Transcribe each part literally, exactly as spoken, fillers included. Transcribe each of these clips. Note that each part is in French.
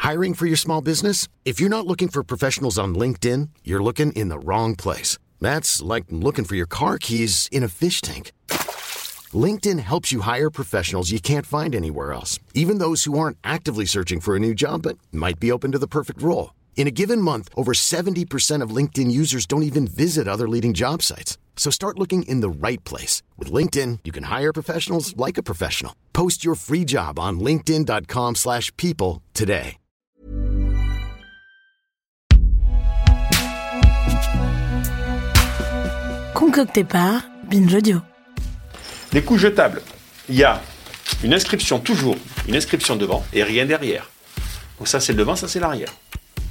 Hiring for your small business? If you're not looking for professionals on LinkedIn, you're looking in the wrong place. That's like looking for your car keys in a fish tank. LinkedIn helps you hire professionals you can't find anywhere else, even those who aren't actively searching for a new job but might be open to the perfect role. In a given month, over seventy percent of LinkedIn users don't even visit other leading job sites. So start looking in the right place. With LinkedIn, you can hire professionals like a professional. Post your free job on linkedin dot com slash people today. Concocté par Binge Audio. Les couches jetables, il y a une inscription toujours, une inscription devant et rien derrière. Donc ça c'est le devant, ça c'est l'arrière. D'accord ?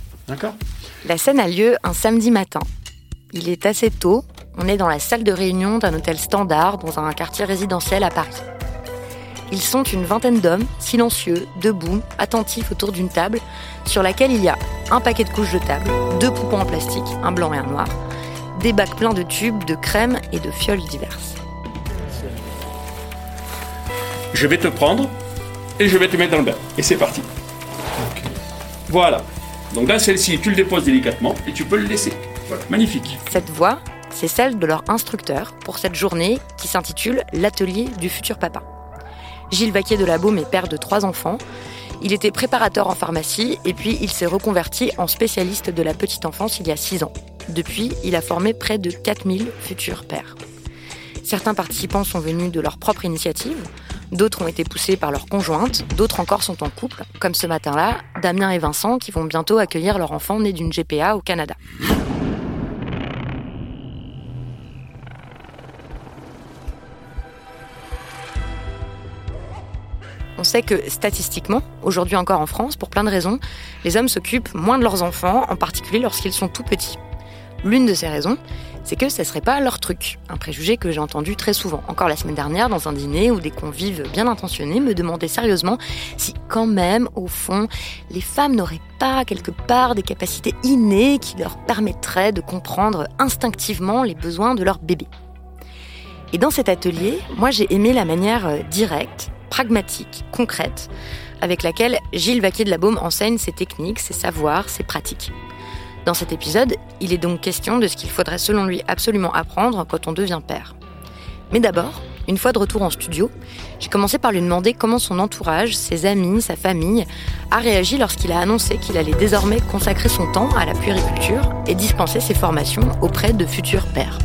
La scène a lieu un samedi matin. Il est assez tôt, on est dans la salle de réunion d'un hôtel standard dans un quartier résidentiel à Paris. Ils sont une vingtaine d'hommes, silencieux, debout, attentifs autour d'une table sur laquelle il y a un paquet de couches jetables, deux poupons en plastique, un blanc et un noir, des bacs pleins de tubes, de crème et de fioles diverses. Je vais te prendre et je vais te mettre dans le bain. Et c'est parti. Okay. Voilà. Donc dans celle-ci, tu le déposes délicatement et tu peux le laisser. Voilà, magnifique. Cette voix, c'est celle de leur instructeur pour cette journée qui s'intitule « L'atelier du futur papa ». Gilles Vaquier de la Baume est père de trois enfants. Il était préparateur en pharmacie et puis il s'est reconverti en spécialiste de la petite enfance il y a six ans. Depuis, il a formé près de quatre mille futurs pères. Certains participants sont venus de leur propre initiative, d'autres ont été poussés par leur conjointe, d'autres encore sont en couple, comme ce matin-là, Damien et Vincent qui vont bientôt accueillir leur enfant né d'une G P A au Canada. On sait que, statistiquement, aujourd'hui encore en France, pour plein de raisons, les hommes s'occupent moins de leurs enfants, en particulier lorsqu'ils sont tout petits. L'une de ces raisons, c'est que ça serait pas leur truc. Un préjugé que j'ai entendu très souvent. Encore la semaine dernière, dans un dîner où des convives bien intentionnés me demandaient sérieusement si, quand même, au fond, les femmes n'auraient pas quelque part des capacités innées qui leur permettraient de comprendre instinctivement les besoins de leur bébé. Et dans cet atelier, moi j'ai aimé la manière directe, pragmatique, concrète, avec laquelle Gilles Vaquier de la Baume enseigne ses techniques, ses savoirs, ses pratiques. Dans cet épisode, il est donc question de ce qu'il faudrait selon lui absolument apprendre quand on devient père. Mais d'abord, une fois de retour en studio, j'ai commencé par lui demander comment son entourage, ses amis, sa famille, a réagi lorsqu'il a annoncé qu'il allait désormais consacrer son temps à la puériculture et dispenser ses formations auprès de futurs pères.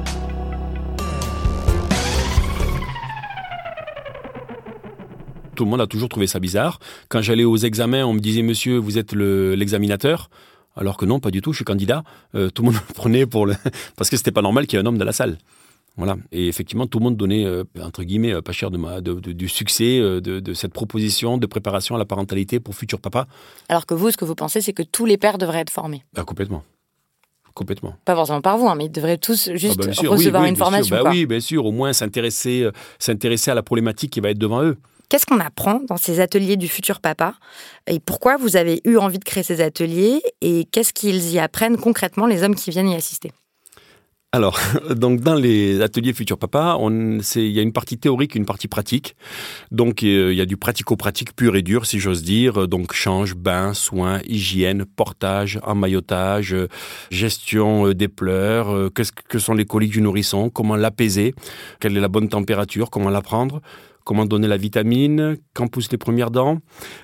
Tout le monde a toujours trouvé ça bizarre. Quand j'allais aux examens, on me disait « Monsieur, vous êtes le, l'examinateur ?» Alors que non, pas du tout, je suis candidat. Euh, tout le monde me prenait pour le... Parce que c'était pas normal qu'il y ait un homme dans la salle. Voilà. Et effectivement, tout le monde donnait, euh, entre guillemets, euh, pas cher de, ma, de, de, du succès euh, de, de cette proposition de préparation à la parentalité pour futur papa. Alors que vous, ce que vous pensez, c'est que tous les pères devraient être formés. Ah, complètement. Complètement. Pas forcément par vous, hein, mais ils devraient tous juste ah bah sûr, recevoir oui, oui, une formation. Bah quoi. oui, bien sûr. Au moins s'intéresser, euh, s'intéresser à la problématique qui va être devant eux. Qu'est-ce qu'on apprend dans ces ateliers du futur papa ? Et pourquoi vous avez eu envie de créer ces ateliers ? Et qu'est-ce qu'ils y apprennent concrètement, les hommes qui viennent y assister ? Alors, donc dans les ateliers Futur Papa, on, c'est, il y a une partie théorique, une partie pratique. Donc, euh, il y a du pratico-pratique pur et dur, si j'ose dire. Donc, change, bain, soins, hygiène, portage, emmaillotage, euh, gestion euh, des pleurs, euh, qu'est-ce que sont les coliques du nourrisson, comment l'apaiser, quelle est la bonne température, comment la prendre, comment donner la vitamine, quand poussent les premières dents,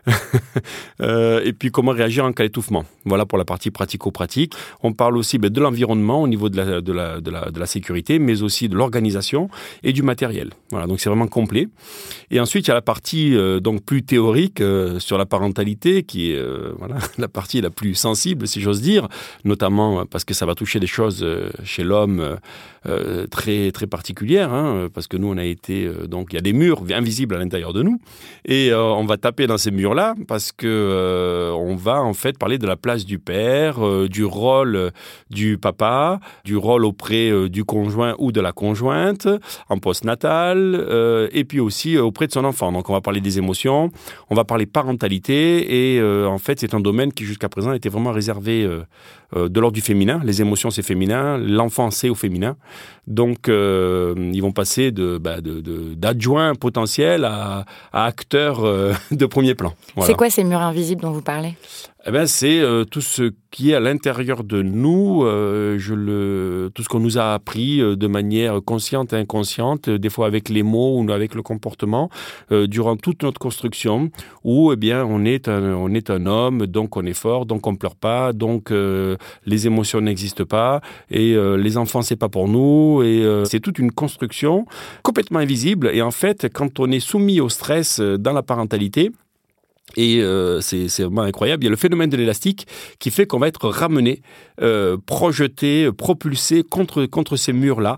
euh, et puis comment réagir en cas d'étouffement. Voilà pour la partie pratico-pratique. On parle aussi ben, de l'environnement au niveau de la, de, la, de, la, de la sécurité, mais aussi de l'organisation et du matériel. Voilà, donc c'est vraiment complet. Et ensuite, il y a la partie euh, donc plus théorique euh, sur la parentalité, qui est euh, voilà, la partie la plus sensible, si j'ose dire, notamment parce que ça va toucher des choses euh, chez l'homme euh, très, très particulières, hein, parce que nous, on a été... Euh, donc, il y a des murs invisibles à l'intérieur de nous, et euh, on va taper dans ces murs-là parce que euh, on va en fait parler de la place du père, euh, du rôle euh, du papa, du rôle auprès euh, du conjoint ou de la conjointe en postnatal, euh, et puis aussi euh, auprès de son enfant. Donc on va parler des émotions, on va parler parentalité, et euh, en fait c'est un domaine qui jusqu'à présent était vraiment réservé euh, euh, de l'ordre du féminin. Les émotions c'est féminin, l'enfant c'est au féminin. Donc euh, ils vont passer de, bah, de, de, d'adjoints potentiels potentiel à, à acteur euh, de premier plan. Voilà. C'est quoi ces murs invisibles dont vous parlez ? Eh ben, c'est euh, tout ce qui est à l'intérieur de nous, euh, je le, tout ce qu'on nous a appris euh, de manière consciente et inconsciente, euh, des fois avec les mots ou avec le comportement, euh, durant toute notre construction, où eh bien on est un, on est un homme, donc on est fort, donc on pleure pas, donc euh, les émotions n'existent pas, et euh, les enfants c'est pas pour nous, et euh, c'est toute une construction complètement invisible. Et en fait, quand on est soumis au stress dans la parentalité, et euh, c'est, c'est vraiment incroyable. Il y a le phénomène de l'élastique qui fait qu'on va être ramené, euh, projeté, propulsé contre, contre ces murs-là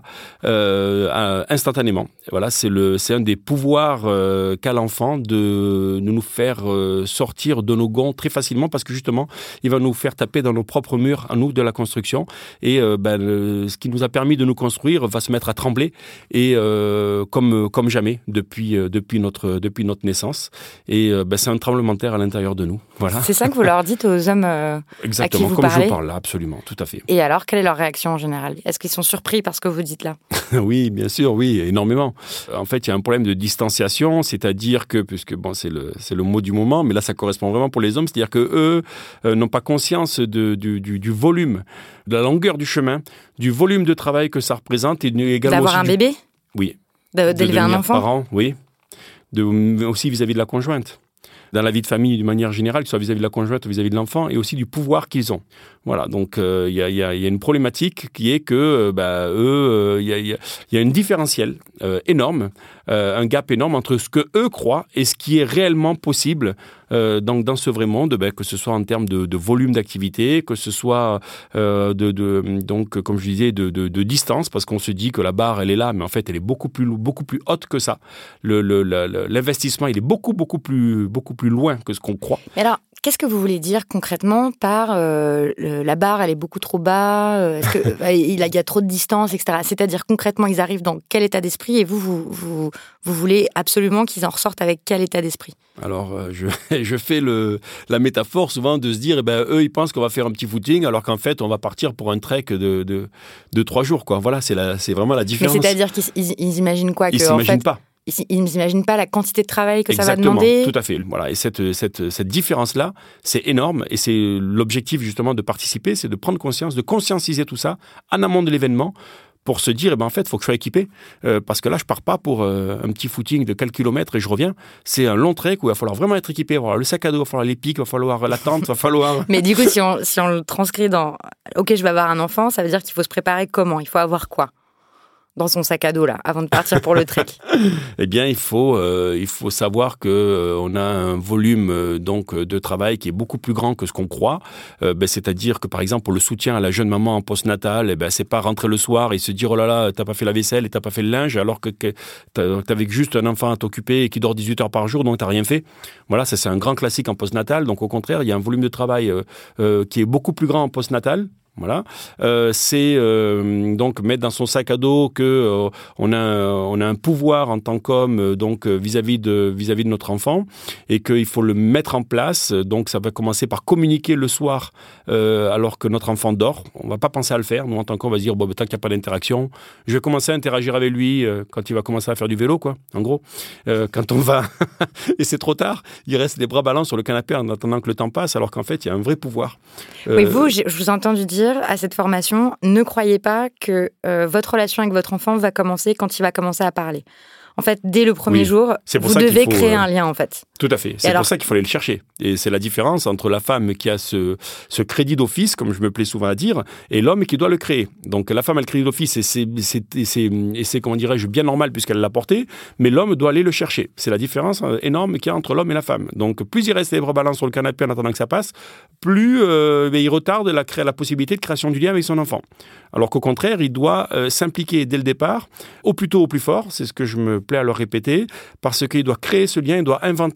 euh, instantanément. Voilà, c'est, le, c'est un des pouvoirs euh, qu'a l'enfant de, de nous faire euh, sortir de nos gonds très facilement, parce que justement, il va nous faire taper dans nos propres murs, à nous, de la construction. Et euh, ben, le, ce qui nous a permis de nous construire va se mettre à trembler, et euh, comme, comme jamais depuis, euh, depuis, notre, depuis notre naissance. Et euh, ben, c'est un tremblement de terre à l'intérieur de nous. Voilà. C'est ça que vous leur dites aux hommes euh, Exactement, à qui vous comme parlez ? je vous parle là, absolument, tout à fait. Et alors, quelle est leur réaction en général ? Est-ce qu'ils sont surpris par ce que vous dites là ? Oui, bien sûr, oui, énormément. En fait, il y a un problème de distanciation, c'est-à-dire que, puisque bon, c'est le, c'est le mot du moment, mais là, ça correspond vraiment pour les hommes, c'est-à-dire qu'eux euh, n'ont pas conscience de, du, du, du volume, de la longueur du chemin, du volume de travail que ça représente. Et également d'avoir un du... bébé ? Oui. De, d'élever de un enfant ? parent, oui. De, aussi vis-à-vis de la conjointe. Dans la vie de famille, d'une manière générale, que ce soit vis-à-vis de la conjointe ou vis-à-vis de l'enfant, et aussi du pouvoir qu'ils ont. Voilà, donc il euh, y, y, y a une problématique qui est que, euh, bah, eux, il euh, y, y, y a une différentiel euh, énorme, euh, un gap énorme entre ce que eux croient et ce qui est réellement possible euh, dans, dans ce vrai monde, bah, que ce soit en termes de, de volume d'activité, que ce soit euh, de, de, donc, comme je disais, de, de, de distance, parce qu'on se dit que la barre, elle est là, mais en fait, elle est beaucoup plus, beaucoup plus haute que ça. Le, le, le, l'investissement, il est beaucoup, beaucoup plus, beaucoup plus loin que ce qu'on croit. Mais alors, qu'est-ce que vous voulez dire concrètement par euh, le, la barre, elle est beaucoup trop bas, euh, est-ce que, euh, il y a trop de distance, et cetera. C'est-à-dire concrètement, ils arrivent dans quel état d'esprit, et vous, vous, vous, vous voulez absolument qu'ils en ressortent avec quel état d'esprit ? Alors, euh, je, je fais le, la métaphore souvent de se dire, eh ben, eux, ils pensent qu'on va faire un petit footing, alors qu'en fait, on va partir pour un trek de, de, de trois jours, quoi. Voilà, c'est, la, c'est vraiment la différence. Mais c'est-à-dire qu'ils ils, ils imaginent quoi ? Ils que, s'imaginent en fait, pas. Ils ne s'imaginent pas la quantité de travail que Exactement, ça va demander. Tout à fait. Voilà. Et cette, cette, cette différence-là, c'est énorme. Et c'est l'objectif, justement, de participer, c'est de prendre conscience, de conscientiser tout ça en amont de l'événement pour se dire, eh ben, en fait, il faut que je sois équipé. Euh, parce que là, je pars pas pour euh, un petit footing de quelques kilomètres et je reviens. C'est un long trek où il va falloir vraiment être équipé. Il va falloir le sac à dos, il va falloir les pics, il va falloir la tente, il va falloir... Mais du coup, si on, si on le transcrit dans « OK, je vais avoir un enfant », ça veut dire qu'il faut se préparer comment ? Il faut avoir quoi ? Dans son sac à dos, là, avant de partir pour le trek ? Eh bien, il faut, euh, il faut savoir qu'on euh, a un volume euh, donc, de travail qui est beaucoup plus grand que ce qu'on croit. Euh, ben, c'est-à-dire que, par exemple, pour le soutien à la jeune maman en postnatal, eh ben, c'est pas rentrer le soir et se dire « Oh là là, t'as pas fait la vaisselle et t'as pas fait le linge », alors que, que t'avais juste un enfant à t'occuper et qui dort dix-huit heures par jour, donc t'as rien fait. Voilà, ça c'est un grand classique en postnatal. Donc, au contraire, il y a un volume de travail euh, euh, qui est beaucoup plus grand en postnatal. Voilà, euh, c'est euh, donc mettre dans son sac à dos que euh, on a on a un pouvoir en tant qu'homme euh, donc vis-à-vis de vis-à-vis de notre enfant et qu'il faut le mettre en place. Donc ça va commencer par communiquer le soir euh, alors que notre enfant dort. On va pas penser à le faire. Nous en tant qu'homme, on va se dire bon, tant qu'il n'y a pas d'interaction, je vais commencer à interagir avec lui euh, quand il va commencer à faire du vélo, quoi. En gros, euh, quand on va et c'est trop tard, il reste les bras ballants sur le canapé en attendant que le temps passe, alors qu'en fait il y a un vrai pouvoir. Euh, oui, vous, je vous ai entendu dire à cette formation, ne croyez pas que euh, votre relation avec votre enfant va commencer quand il va commencer à parler. En fait, dès le premier oui, jour, vous devez faut, créer euh, un lien, en fait. Tout à fait. C'est alors... pour ça qu'il faut aller le chercher. Et c'est la différence entre la femme qui a ce, ce crédit d'office, comme je me plais souvent à dire, et l'homme qui doit le créer. Donc la femme a le crédit d'office et c'est, c'est, et c'est, et c'est comment dirais-je, bien normal puisqu'elle l'a porté, mais l'homme doit aller le chercher. C'est la différence énorme qu'il y a entre l'homme et la femme. Donc plus il reste les bras ballants sur le canapé en attendant que ça passe, plus euh, il retarde la, la possibilité de création du lien avec son enfant. Alors qu'au contraire, il doit euh, s'impliquer dès le départ, au plus tôt, au plus fort, c'est ce que je me plaît à leur répéter, parce qu'il doit créer ce lien, il doit inventer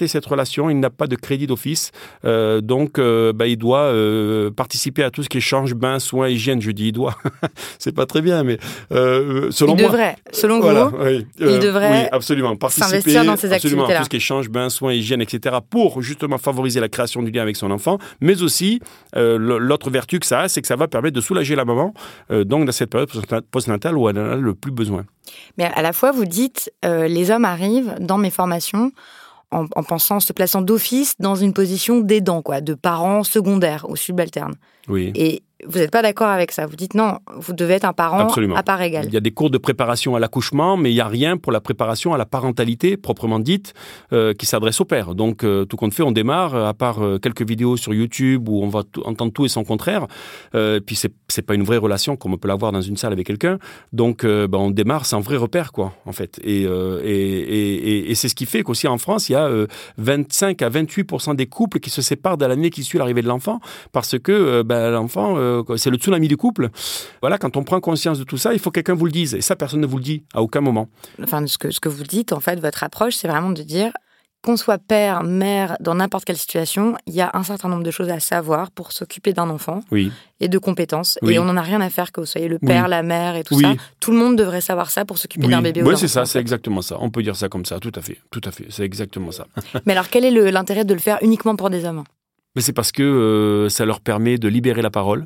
cette relation, il n'a pas de crédit d'office. Euh, donc, euh, bah, il doit euh, participer à tout ce qui est change, bain, soins, hygiène. Je dis il doit. C'est pas très bien, mais euh, selon il moi... Il devrait, selon voilà, vous, oui, euh, il devrait oui, absolument. Participer, s'investir dans ces absolument, activités-là. Tout ce qui est change, bain, soins, hygiène, et cetera pour justement favoriser la création du lien avec son enfant. Mais aussi, euh, l'autre vertu que ça a, c'est que ça va permettre de soulager la maman, euh, donc dans cette période postnatale où elle en a le plus besoin. Mais à la fois, vous dites, euh, les hommes arrivent dans mes formations en, en pensant, se plaçant d'office dans une position d'aidant, quoi, de parents secondaires ou subalternes. Oui. Et vous n'êtes pas d'accord avec ça. Vous dites non, vous devez être un parent Absolument. à part égale. Il y a des cours de préparation à l'accouchement, mais il n'y a rien pour la préparation à la parentalité, proprement dite, euh, qui s'adresse au père. Donc, euh, tout compte fait, on démarre, à part euh, quelques vidéos sur YouTube où on va t- entendre tout et son contraire. Euh, puis, c'est, c'est pas une vraie relation comme on peut l'avoir dans une salle avec quelqu'un. Donc, euh, ben, on démarre sans vrai repère, quoi, en fait. Et, euh, et, et, et, et c'est ce qui fait qu'aussi en France, il y a euh, vingt-cinq à vingt-huit pour cent des couples qui se séparent dans l'année qui suit l'arrivée de l'enfant, parce que euh, ben, l'enfant... Euh, c'est le tsunami du couple. Voilà, quand on prend conscience de tout ça, il faut que quelqu'un vous le dise. Et ça, personne ne vous le dit à aucun moment. Enfin, ce que, ce que vous dites, en fait, votre approche, c'est vraiment de dire qu'on soit père, mère, dans n'importe quelle situation, il y a un certain nombre de choses à savoir pour s'occuper d'un enfant oui. et de compétences. Oui. Et on n'en a rien à faire que vous soyez le père, oui. la mère et tout oui. ça. Tout le monde devrait savoir ça pour s'occuper oui. d'un bébé oui, ou d'un c'est enfant. ça, c'est exactement ça. On peut dire ça comme ça, tout à fait. Tout à fait, c'est exactement ça. Mais alors, quel est le, l'intérêt de le faire uniquement pour des hommes ? Mais c'est parce que euh, ça leur permet de libérer la parole,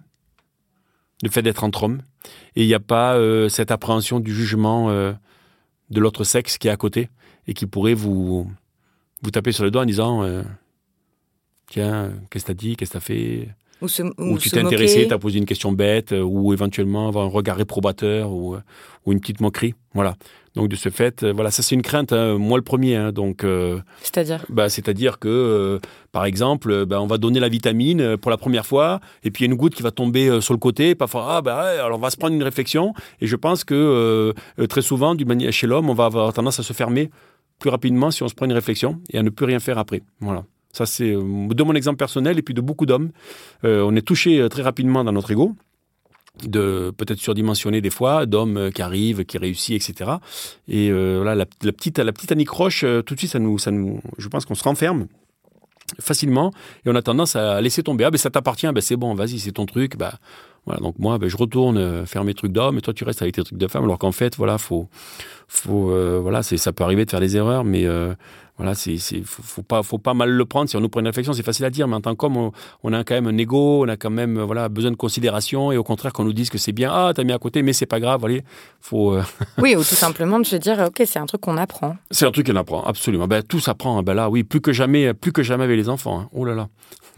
le fait d'être entre hommes, et il n'y a pas euh, cette appréhension du jugement euh, de l'autre sexe qui est à côté et qui pourrait vous, vous taper sur le doigt en disant euh, « Tiens, qu'est-ce que t'as dit, qu'est-ce que t'as fait ?» Ou, se, ou, ou tu se t'es intéressé, moquer. t'as posé une question bête, euh, ou éventuellement avoir un regard réprobateur, ou, euh, ou une petite moquerie. Voilà. Donc de ce fait, euh, voilà, ça c'est une crainte, hein, moi le premier. Hein, donc, euh, C'est-à-dire bah, C'est-à-dire que, euh, par exemple, euh, bah, on va donner la vitamine euh, pour la première fois, et puis il y a une goutte qui va tomber euh, sur le côté, pas ah bah ouais, alors on va se prendre une réflexion, et je pense que euh, très souvent, d'une manière, chez l'homme, on va avoir tendance à se fermer plus rapidement si on se prend une réflexion, et à ne plus rien faire après. Voilà. Ça, c'est de mon exemple personnel et puis de beaucoup d'hommes. Euh, on est touché très rapidement dans notre ego, de peut-être surdimensionné des fois, d'hommes qui arrivent, qui réussissent, et cetera. Et euh, voilà, la, la petite, la petite anicroche, euh, tout de suite, ça nous, ça nous, je pense qu'on se renferme facilement et on a tendance à laisser tomber. Ah, ben ça t'appartient, ben c'est bon, vas-y, c'est ton truc. Ben, voilà, donc moi, ben, je retourne faire mes trucs d'homme et toi, tu restes avec tes trucs de femme. Alors qu'en fait, voilà, faut, faut, euh, voilà, c'est, ça peut arriver de faire des erreurs, mais euh, voilà, c'est, c'est, faut, faut pas, faut pas mal le prendre. Si on nous prend une réflexion, c'est facile à dire, mais en tant qu'homme, on, on a quand même un ego, on a quand même, voilà, besoin de considération et au contraire, qu'on nous dise que c'est bien, ah, t'as mis à côté, mais c'est pas grave, allez, faut. Euh... Oui, ou tout simplement de se dire, ok, c'est un truc qu'on apprend. C'est un truc qu'on apprend, absolument. Ben, tout s'apprend, ben là, oui, plus que jamais, plus que jamais avec les enfants. Hein. Oh là là.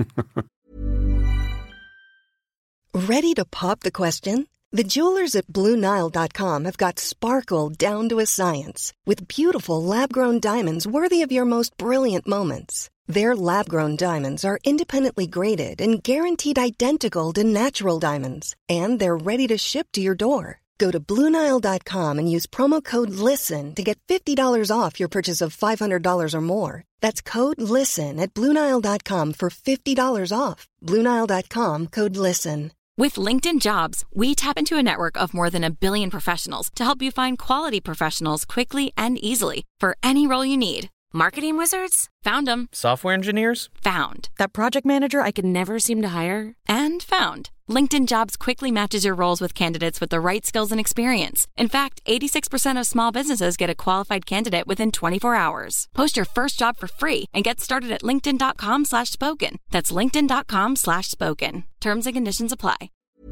Ready to pop the question? The jewelers at Blue Nile dot com have got sparkle down to a science with beautiful lab-grown diamonds worthy of your most brilliant moments. Their lab-grown diamonds are independently graded and guaranteed identical to natural diamonds, and they're ready to ship to your door. Go to Blue Nile dot com and use promo code LISTEN to get fifty dollars off your purchase of five hundred dollars or more. That's code LISTEN at Blue Nile dot com for fifty dollars off. Blue Nile dot com, code LISTEN. With LinkedIn Jobs, we tap into a network of more than a billion professionals to help you find quality professionals quickly and easily for any role you need. Marketing wizards? Found them. Software engineers? Found. That project manager I could never seem to hire? And found. LinkedIn Jobs quickly matches your roles with candidates with the right skills and experience. In fact, eighty-six percent of small businesses get a qualified candidate within twenty-four hours. Post your first job for free and get started at linkedin.com slash spoken. That's linkedin.com slash spoken. Terms and conditions apply.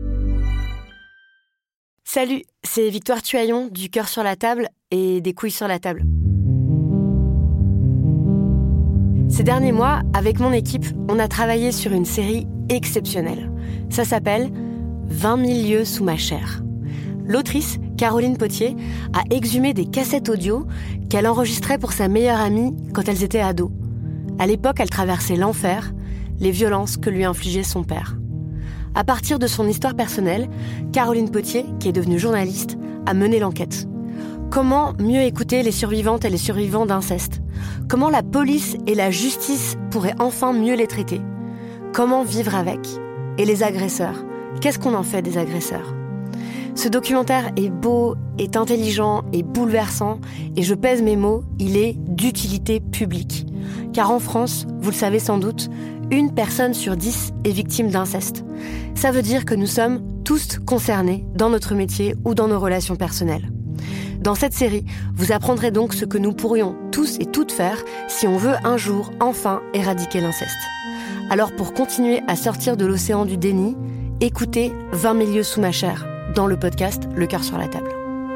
Salut, c'est Victoire Tuaillon du Cœur sur la table et des couilles sur la table. Ces derniers mois, avec mon équipe, on a travaillé sur une série exceptionnelle. Ça s'appelle « vingt mille lieues sous ma chair ». L'autrice, Caroline Potier, a exhumé des cassettes audio qu'elle enregistrait pour sa meilleure amie quand elles étaient ados. À l'époque, elle traversait l'enfer, les violences que lui infligeait son père. À partir de son histoire personnelle, Caroline Potier, qui est devenue journaliste, a mené l'enquête. Comment mieux écouter les survivantes et les survivants d'inceste ? Comment la police et la justice pourraient enfin mieux les traiter ? Comment vivre avec ? Et les agresseurs ? Qu'est-ce qu'on en fait des agresseurs ? Ce documentaire est beau, est intelligent et bouleversant, et je pèse mes mots, il est d'utilité publique. Car en France, vous le savez sans doute, une personne sur dix est victime d'inceste. Ça veut dire que nous sommes tous concernés dans notre métier ou dans nos relations personnelles. Dans cette série, vous apprendrez donc ce que nous pourrions tous et toutes faire si on veut un jour enfin éradiquer l'inceste. Alors pour continuer à sortir de l'océan du déni, écoutez vingt mille lieues sous ma chair dans le podcast Le cœur sur la table.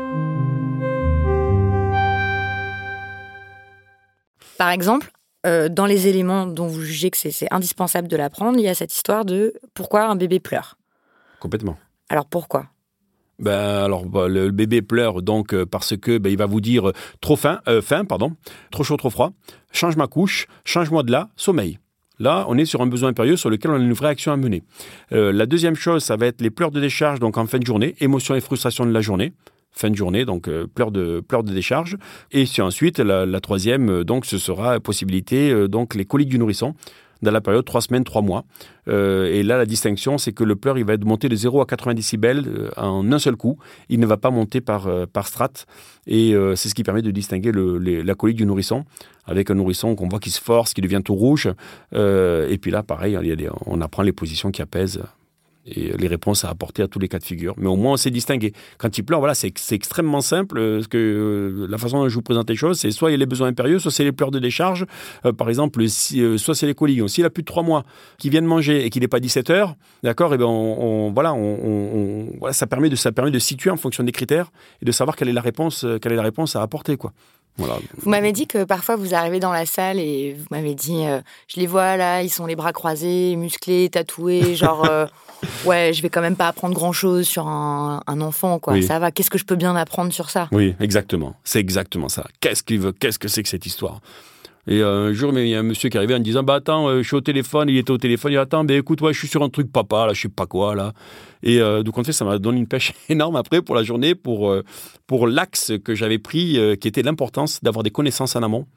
Par exemple, euh, dans les éléments dont vous jugez que c'est, c'est indispensable de l'apprendre, il y a cette histoire de pourquoi un bébé pleure. Complètement. Alors pourquoi ? Ben alors bah, le bébé pleure donc euh, parce que ben, il va vous dire euh, trop faim, euh, faim pardon, trop chaud, trop froid, change ma couche, change-moi de là, sommeil. Là, on est sur un besoin impérieux sur lequel on a une vraie action à mener. Euh, la deuxième chose, ça va être les pleurs de décharge, donc en fin de journée, émotion et frustration de la journée. Fin de journée, donc euh, pleurs de pleurs de décharge. Et si ensuite, la, la troisième, euh, donc ce sera possibilité, euh, donc les coliques du nourrisson, dans la période trois semaines, trois mois. Euh, et là, la distinction, c'est que le pleur, il va être monté de zéro à quatre-vingts décibels euh, en un seul coup. Il ne va pas monter par, euh, par strate. Et euh, c'est ce qui permet de distinguer le, les, la colique du nourrisson, avec un nourrisson qu'on voit qui se force, qui devient tout rouge. Euh, et puis là, pareil, il y a des, on apprend les positions qui apaisent et les réponses à apporter à tous les cas de figure. Mais au moins, on s'est distingué. Quand il pleure, voilà, c'est, c'est extrêmement simple. Euh, que, euh, la façon dont je vous présente les choses, c'est soit il y a les besoins impérieux, soit c'est les pleurs de décharge. Euh, par exemple, si, euh, soit c'est les coliques. S'il a plus de trois mois, qu'il vient de manger et qu'il n'est pas dix-sept heures, d'accord, et ben on, on, voilà, on, on, voilà, ça permet de ça permet de situer en fonction des critères et de savoir quelle est la réponse, quelle est la réponse à apporter, quoi. Voilà. Vous m'avez dit que parfois vous arrivez dans la salle et vous m'avez dit euh, je les vois là, ils sont les bras croisés, musclés, tatoués, genre euh, ouais, je vais quand même pas apprendre grand-chose sur un, un enfant, quoi. Oui. Ça va, qu'est-ce que je peux bien apprendre sur ça ? Oui, exactement. C'est exactement ça. Qu'est-ce qu'il veut ? Qu'est-ce que c'est que cette histoire ? Et euh, un jour, il y a un monsieur qui arrivait en me disant « Bah attends, euh, je suis au téléphone. » Il était au téléphone. Il dit « Attends, bah, écoute, ouais, je suis sur un truc papa, là, je sais pas quoi, là. » Et euh, donc, en fait, ça m'a donné une pêche énorme après pour la journée, pour, euh, pour l'axe que j'avais pris, euh, qui était l'importance d'avoir des connaissances en amont.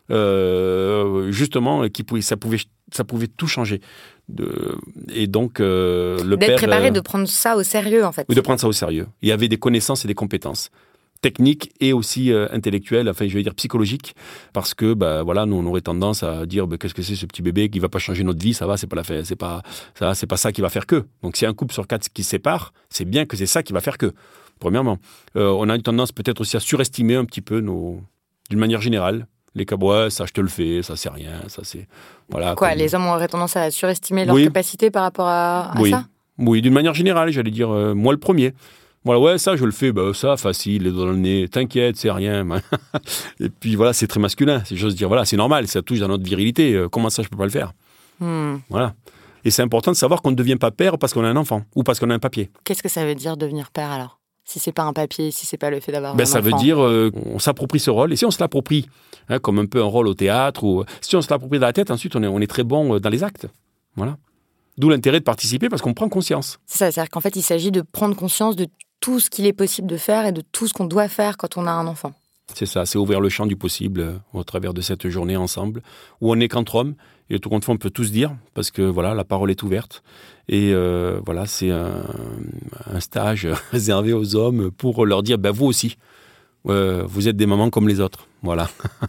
Euh, justement, qui pouvait, ça, pouvait, ça pouvait tout changer. De, et donc, euh, le D'être père... préparé euh, de prendre ça au sérieux, en fait. Oui, de prendre ça au sérieux. Il y avait des connaissances et des compétences techniques et aussi euh, intellectuelles, enfin je vais dire psychologiques, parce que bah voilà, nous on aurait tendance à dire bah, qu'est-ce que c'est ce petit bébé qui va pas changer notre vie, ça va, c'est pas la fait, c'est pas ça, c'est pas ça qui va faire que. Donc si un couple sur quatre qui se sépare, c'est bien que c'est ça qui va faire que. Premièrement, euh, on a une tendance peut-être aussi à surestimer un petit peu nos, d'une manière générale. Les cabouas, ça je te le fais, ça c'est rien, ça c'est voilà. Quoi, comme... les hommes auraient tendance à surestimer leur oui. capacité par rapport à, à oui. ça. Oui, d'une manière générale, j'allais dire euh, moi le premier. Voilà, ouais, ça, je le fais, bah, ça, facile, les doigts dans le nez, t'inquiète, c'est rien. Et puis voilà, c'est très masculin. C'est juste dire, voilà, c'est normal, ça touche dans notre virilité. Euh, comment ça, je peux pas le faire ? hmm. Voilà. Et c'est important de savoir qu'on ne devient pas père parce qu'on a un enfant ou parce qu'on a un papier. Qu'est-ce que ça veut dire devenir père alors ? Si c'est pas un papier, si c'est pas le fait d'avoir ben, un ça enfant. Ça veut dire, euh, on s'approprie ce rôle. Et si on se l'approprie, hein, comme un peu un rôle au théâtre, ou si on se l'approprie dans la tête, ensuite on est, on est très bon dans les actes. Voilà. D'où l'intérêt de participer parce qu'on prend conscience. C'est ça, c'est-à-dire qu'en fait, il s'agit de prendre conscience de tout ce qu'il est possible de faire et de tout ce qu'on doit faire quand on a un enfant. C'est ça, c'est ouvrir le champ du possible euh, au travers de cette journée ensemble, où on n'est qu'entre hommes, et tout compte fait, on peut tous dire, parce que voilà, la parole est ouverte, et euh, voilà, c'est un, un stage réservé aux hommes pour leur dire, ben vous aussi, euh, vous êtes des mamans comme les autres, voilà.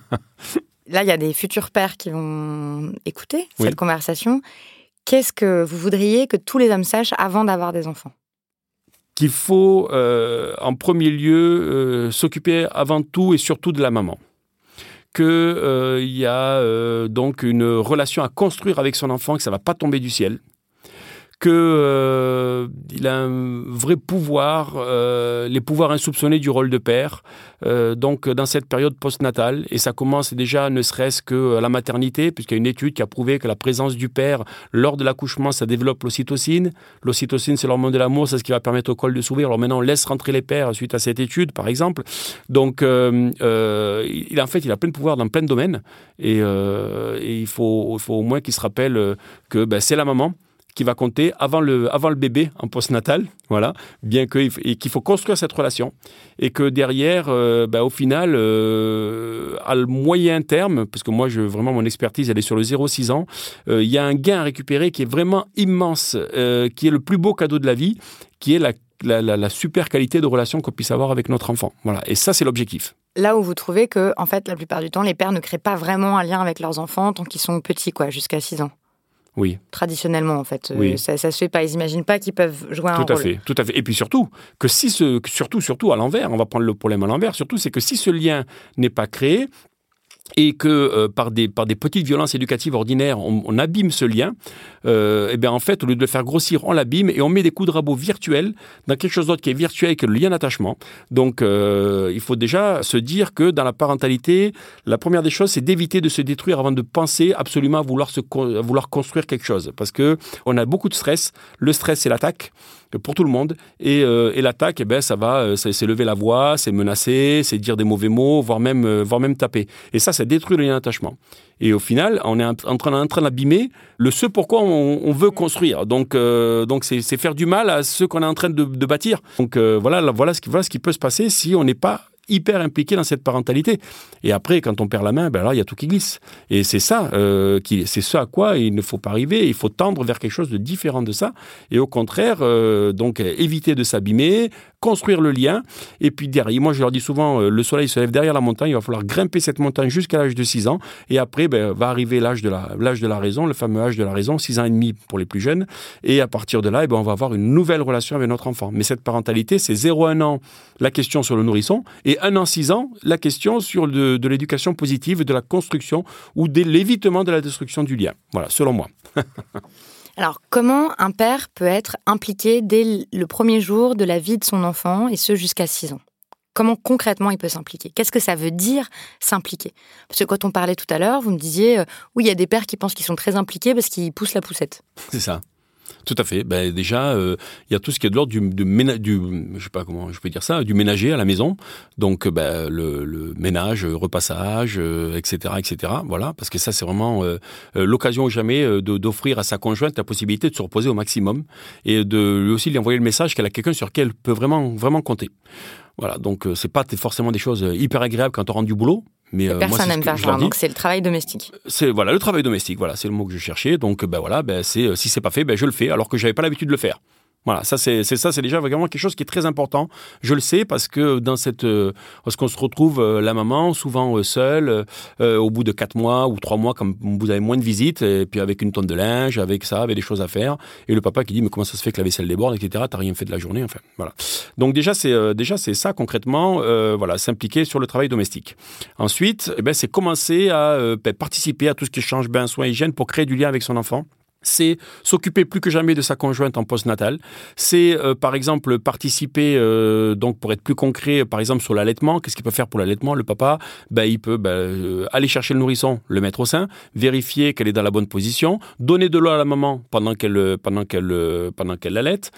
Là, il y a des futurs pères qui vont écouter oui. cette conversation. Qu'est-ce que vous voudriez que tous les hommes sachent avant d'avoir des enfants ? Qu'il faut, euh, en premier lieu, euh, s'occuper avant tout et surtout de la maman. Qu'il euh, y a euh, donc une relation à construire avec son enfant, que ça ne va pas tomber du ciel. Qu'il euh, a un vrai pouvoir, euh, les pouvoirs insoupçonnés du rôle de père, euh, donc dans cette période postnatale. Et ça commence déjà ne serait-ce que à la maternité, puisqu'il y a une étude qui a prouvé que la présence du père lors de l'accouchement, ça développe l'ocytocine. L'ocytocine, c'est l'hormone de l'amour, c'est ce qui va permettre au col de s'ouvrir. Alors maintenant, on laisse rentrer les pères suite à cette étude, par exemple. Donc, euh, euh, il, en fait, il a plein de pouvoirs dans plein de domaines. Et, euh, et il, faut, il faut au moins qu'il se rappelle que ben, c'est la maman qui va compter avant le, avant le bébé en postnatal, voilà, bien que, et qu'il faut construire cette relation, et que derrière, euh, bah, au final, euh, à le moyen terme, parce que moi, je, vraiment, mon expertise, elle est sur le zéro à six ans, il euh, y a un gain à récupérer qui est vraiment immense, euh, qui est le plus beau cadeau de la vie, qui est la la, la, la super qualité de relation qu'on puisse avoir avec notre enfant. Voilà. Et ça, c'est l'objectif. Là où vous trouvez que, en fait, la plupart du temps, les pères ne créent pas vraiment un lien avec leurs enfants tant qu'ils sont petits, quoi, jusqu'à six ans. Oui. Traditionnellement, en fait. Oui. Euh, ça, ça se fait pas. Ils n'imaginent pas qu'ils peuvent jouer un tout rôle. à fait, tout à fait. Et puis surtout, que si ce, surtout, surtout à l'envers, on va prendre le problème à l'envers, surtout, c'est que si ce lien n'est pas créé, et que euh, par, des, par des petites violences éducatives ordinaires, on, on abîme ce lien, euh, et bien en fait, au lieu de le faire grossir, on l'abîme et on met des coups de rabot virtuels dans quelque chose d'autre qui est virtuel, que le lien d'attachement. Donc, euh, il faut déjà se dire que dans la parentalité, la première des choses, c'est d'éviter de se détruire avant de penser absolument à vouloir, se, à vouloir construire quelque chose. Parce qu'on a beaucoup de stress. Le stress, c'est l'attaque pour tout le monde. Et, euh, et l'attaque, eh ben, ça va, c'est, c'est lever la voix, c'est menacer, c'est dire des mauvais mots, voire même, euh, voire même taper. Et ça, ça détruit le lien d'attachement. Et au final, on est en train, en train d'abîmer le ce pourquoi on, on veut construire. Donc, euh, donc c'est, c'est faire du mal à ce qu'on est en train de, de bâtir. Donc euh, voilà, voilà, ce qui, voilà ce qui peut se passer si on n'est pas hyper impliqué dans cette parentalité. Et après, quand on perd la main, ben là, il y a tout qui glisse. Et c'est ça, euh, qui, c'est ce à quoi il ne faut pas arriver. Il faut tendre vers quelque chose de différent de ça. Et au contraire, euh, donc, éviter de s'abîmer, construire le lien. Et puis derrière, moi, je leur dis souvent, euh, le soleil se lève derrière la montagne. Il va falloir grimper cette montagne jusqu'à l'âge de six ans. Et après, ben, va arriver l'âge de la, l'âge de la raison, le fameux âge de la raison, six ans et demi pour les plus jeunes. Et à partir de là, eh ben, on va avoir une nouvelle relation avec notre enfant. Mais cette parentalité, c'est zéro à un an, la question sur le nourrisson, et un an, six ans, la question sur de, de l'éducation positive, de la construction ou de l'évitement de la destruction du lien. Voilà, selon moi. Alors, comment un père peut être impliqué dès le premier jour de la vie de son enfant, et ce jusqu'à six ans ? Comment concrètement il peut s'impliquer ? Qu'est-ce que ça veut dire s'impliquer ? Parce que quand on parlait tout à l'heure, vous me disiez, euh, oui, il y a des pères qui pensent qu'ils sont très impliqués parce qu'ils poussent la poussette. C'est ça. Tout à fait. Ben déjà, il euh, y a tout ce qui est de l'ordre du, du, ména- du, je sais pas comment je peux dire ça, du ménager à la maison. Donc, ben, le, le ménage, repassage, euh, et cetera, et cetera. Voilà, parce que ça, c'est vraiment euh, l'occasion ou jamais de, d'offrir à sa conjointe la possibilité de se reposer au maximum et de lui aussi lui envoyer le message qu'elle a quelqu'un sur qui elle peut vraiment, vraiment compter. Voilà, donc euh, c'est pas forcément des choses hyper agréables quand on rentre du boulot. Mais euh, personne moi, n'aime faire ça, donc c'est le travail domestique. C'est voilà le travail domestique, voilà, c'est le mot que je cherchais. Donc ben voilà, ben c'est si c'est pas fait, ben je le fais, alors que j'avais pas l'habitude de le faire. Voilà, ça c'est, c'est ça, c'est déjà vraiment quelque chose qui est très important. Je le sais parce que dans cette, euh, parce qu'on se retrouve euh, la maman souvent euh, seule euh, au bout de quatre mois ou trois mois, quand vous avez moins de visites, et puis avec une tonne de linge, avec ça, avec des choses à faire, et le papa qui dit mais comment ça se fait que la vaisselle déborde, et cetera. T'as rien fait de la journée, enfin voilà. Donc déjà c'est euh, déjà c'est ça concrètement, euh, voilà, s'impliquer sur le travail domestique. Ensuite, eh ben c'est commencer à euh, participer à tout ce qui change bain, soins, hygiène pour créer du lien avec son enfant. C'est s'occuper plus que jamais de sa conjointe en postnatal. C'est, euh, par exemple, participer, euh, donc pour être plus concret, par exemple, sur l'allaitement. Qu'est-ce qu'il peut faire pour l'allaitement, le papa ? Ben, il peut ben, euh, aller chercher le nourrisson, le mettre au sein, vérifier qu'elle est dans la bonne position, donner de l'eau à la maman pendant qu'elle, pendant qu'elle, pendant qu'elle l'allaite.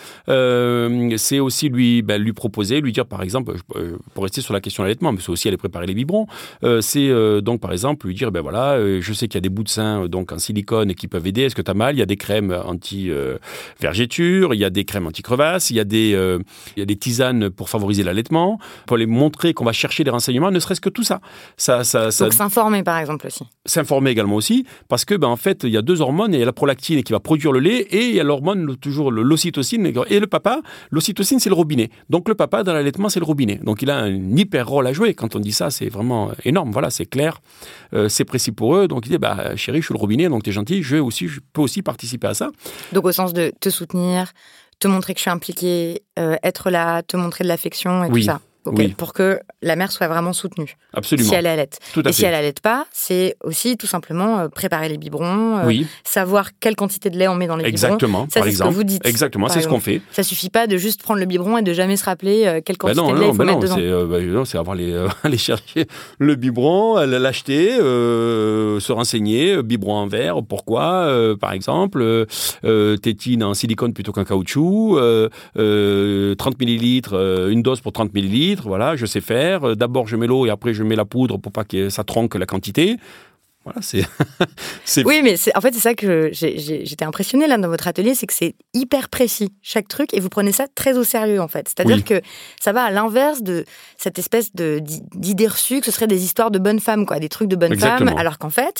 Euh, c'est aussi lui, ben, lui proposer, lui dire, par exemple, pour rester sur la question de l'allaitement, mais c'est aussi aller préparer les biberons. Euh, c'est euh, donc, par exemple, lui dire, ben voilà, euh, je sais qu'il y a des bouts de sein donc en silicone qui peuvent aider. Est-ce que tu as mal ? Il y a des crèmes anti-vergéture, euh, il y a des crèmes anti-crevasses, il y a des, euh, il y a des tisanes pour favoriser l'allaitement, pour les montrer qu'on va chercher des renseignements, ne serait-ce que tout ça. ça, ça, ça Donc s'informer par exemple aussi. S'informer également aussi, parce que ben, en fait, il y a deux hormones, il y a la prolactine qui va produire le lait, et il y a l'hormone, toujours l'ocytocine, et le papa, l'ocytocine c'est le robinet. Donc le papa dans l'allaitement c'est le robinet. Donc il a un hyper rôle à jouer. Quand on dit ça, c'est vraiment énorme, voilà, c'est clair, euh, c'est précis pour eux. Donc il dit, bah, chérie, je suis le robinet, donc t'es gentil, je, aussi, je peux aussi participer à ça. Donc au sens de te soutenir, te montrer que je suis impliquée, euh, être là, te montrer de l'affection et oui. tout ça. Okay, oui. Pour que la mère soit vraiment soutenue. Absolument. Si elle allaite. Tout à et fait. si elle allaite pas, c'est aussi tout simplement euh, préparer les biberons, euh, oui. savoir quelle quantité de lait on met dans les Exactement, biberons. Ça, par c'est exemple. Ce que vous dites. Exactement, c'est exemple. ce qu'on fait. Ça suffit pas de juste prendre le biberon et de jamais se rappeler euh, quelle quantité ben non, de lait non, il faut ben mettre non, dedans. C'est, euh, ben non, c'est avoir les, euh, aller chercher le biberon, l'acheter, euh, se renseigner, biberon en verre, pourquoi, euh, par exemple, euh, tétine en silicone plutôt qu'en caoutchouc, euh, euh, trente millilitres, euh, une dose pour trente millilitres, voilà, je sais faire. D'abord, je mets l'eau et après, je mets la poudre pour pas que ça tronque la quantité. Voilà, c'est... c'est... Oui, mais c'est, en fait, c'est ça que j'ai, j'ai, j'étais impressionnée là, dans votre atelier, c'est que c'est hyper précis, chaque truc, et vous prenez ça très au sérieux, en fait. C'est-à-dire oui. que ça va à l'inverse de cette espèce de, d'idée reçue que ce serait des histoires de bonnes femmes, quoi, des trucs de bonnes Exactement. femmes, alors qu'en fait,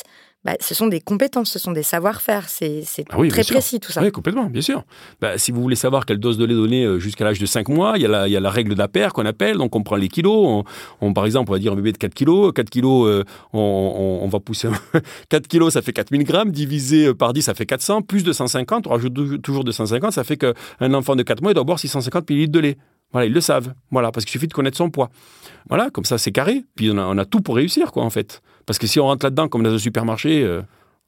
Bah, ce sont des compétences, ce sont des savoir-faire, c'est, c'est ah oui, très sûr. précis tout ça. Oui, complètement, bien sûr. Bah, si vous voulez savoir quelle dose de lait donner jusqu'à l'âge de cinq mois, il y a la, il y a la règle d'Aper qu'on appelle, donc on prend les kilos, on, on, par exemple, on va dire un bébé de quatre kilos, quatre kilos, euh, on, on, on va pousser, quatre kilos, ça fait quatre mille grammes, divisé par dix, ça fait quatre cents, plus deux cent cinquante, on rajoute toujours deux cent cinquante, ça fait qu'un enfant de quatre mois, il doit boire six cent cinquante millilitres de lait. Voilà, ils le savent, voilà, parce qu'il suffit de connaître son poids. Voilà, comme ça, c'est carré, puis on a, on a tout pour réussir, quoi, en fait. Parce que si on rentre là-dedans, comme dans un supermarché... Euh,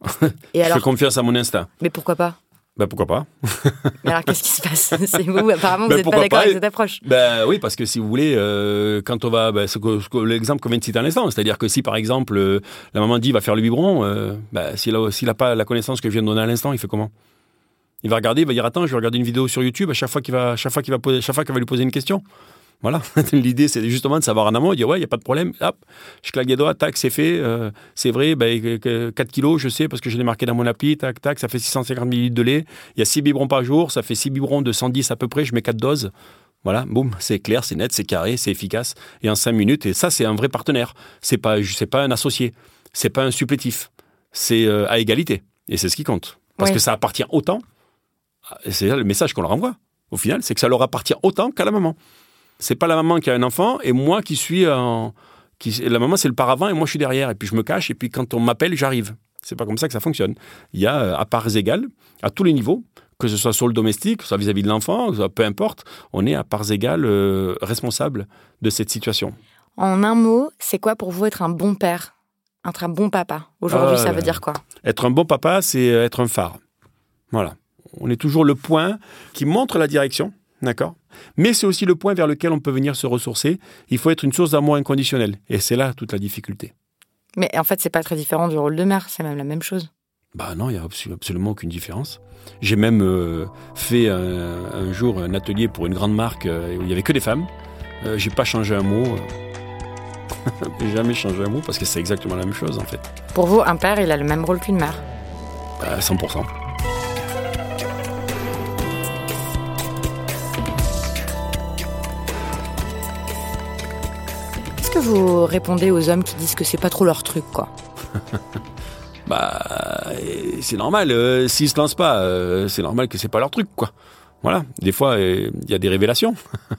Et je alors, fais confiance à mon instinct. Mais pourquoi pas? Ben pourquoi pas. Mais alors qu'est-ce qui se passe? C'est vous, apparemment, vous ben n'êtes pas d'accord pas. avec cette approche. Ben oui, parce que si vous voulez, euh, quand on va, ben, ce que, ce que, l'exemple qu'on vient de citer à l'instant, c'est-à-dire que si par exemple euh, la maman dit va faire le biberon, euh, ben, s'il n'a s'il a pas la connaissance que je viens de donner à l'instant, il fait comment? Il va regarder, il va dire attends, je vais regarder une vidéo sur YouTube à chaque fois qu'il va, chaque fois qu'il va poser, chaque fois qu'elle va lui poser une question. Voilà, l'idée c'est justement de savoir en amont, de dire ouais, il n'y a pas de problème, hop, je claque des doigts, tac, c'est fait, euh, c'est vrai, ben, quatre kilos, je sais, parce que je l'ai marqué dans mon appli, tac, tac, ça fait six cent cinquante millilitres de lait, il y a six biberons par jour, ça fait six biberons de cent dix à peu près, je mets quatre doses, voilà, boum, c'est clair, c'est net, c'est carré, c'est efficace, et en cinq minutes, et ça c'est un vrai partenaire, c'est pas, c'est pas un associé, c'est pas un supplétif, c'est euh, à égalité, et c'est ce qui compte, parce oui. que ça appartient autant, c'est là le message qu'on leur envoie, au final, c'est que ça leur appartient autant qu'à la maman. C'est pas la maman qui a un enfant et moi qui suis en... Qui... La maman, c'est le paravent et moi, je suis derrière. Et puis, je me cache et puis, quand on m'appelle, j'arrive. C'est pas comme ça que ça fonctionne. Il y a, à parts égales, à tous les niveaux, que ce soit sur le domestique, soit vis-à-vis de l'enfant, peu importe, on est à parts égales euh, responsable de cette situation. En un mot, c'est quoi pour vous être un bon père? Être un bon papa? Aujourd'hui, ah, ça veut dire quoi? Être un bon papa, c'est être un phare. Voilà. On est toujours le point qui montre la direction. D'accord ? Mais c'est aussi le point vers lequel on peut venir se ressourcer. Il faut être une source d'amour inconditionnel. Et c'est là toute la difficulté. Mais en fait, c'est pas très différent du rôle de mère. C'est même la même chose. Bah non, il n'y a absolument aucune différence. J'ai même euh, fait un, un jour un atelier pour une grande marque euh, où il n'y avait que des femmes. Euh, j'ai pas changé un mot. Euh... j'ai jamais changé un mot parce que c'est exactement la même chose en fait. Pour vous, un père, il a le même rôle qu'une mère? Bah, cent pour cent. Que vous répondez aux hommes qui disent que c'est pas trop leur truc, quoi? Bah, c'est normal. Euh, s'ils se lancent pas, euh, c'est normal que c'est pas leur truc, quoi. Voilà. Des fois, il euh, y a des révélations.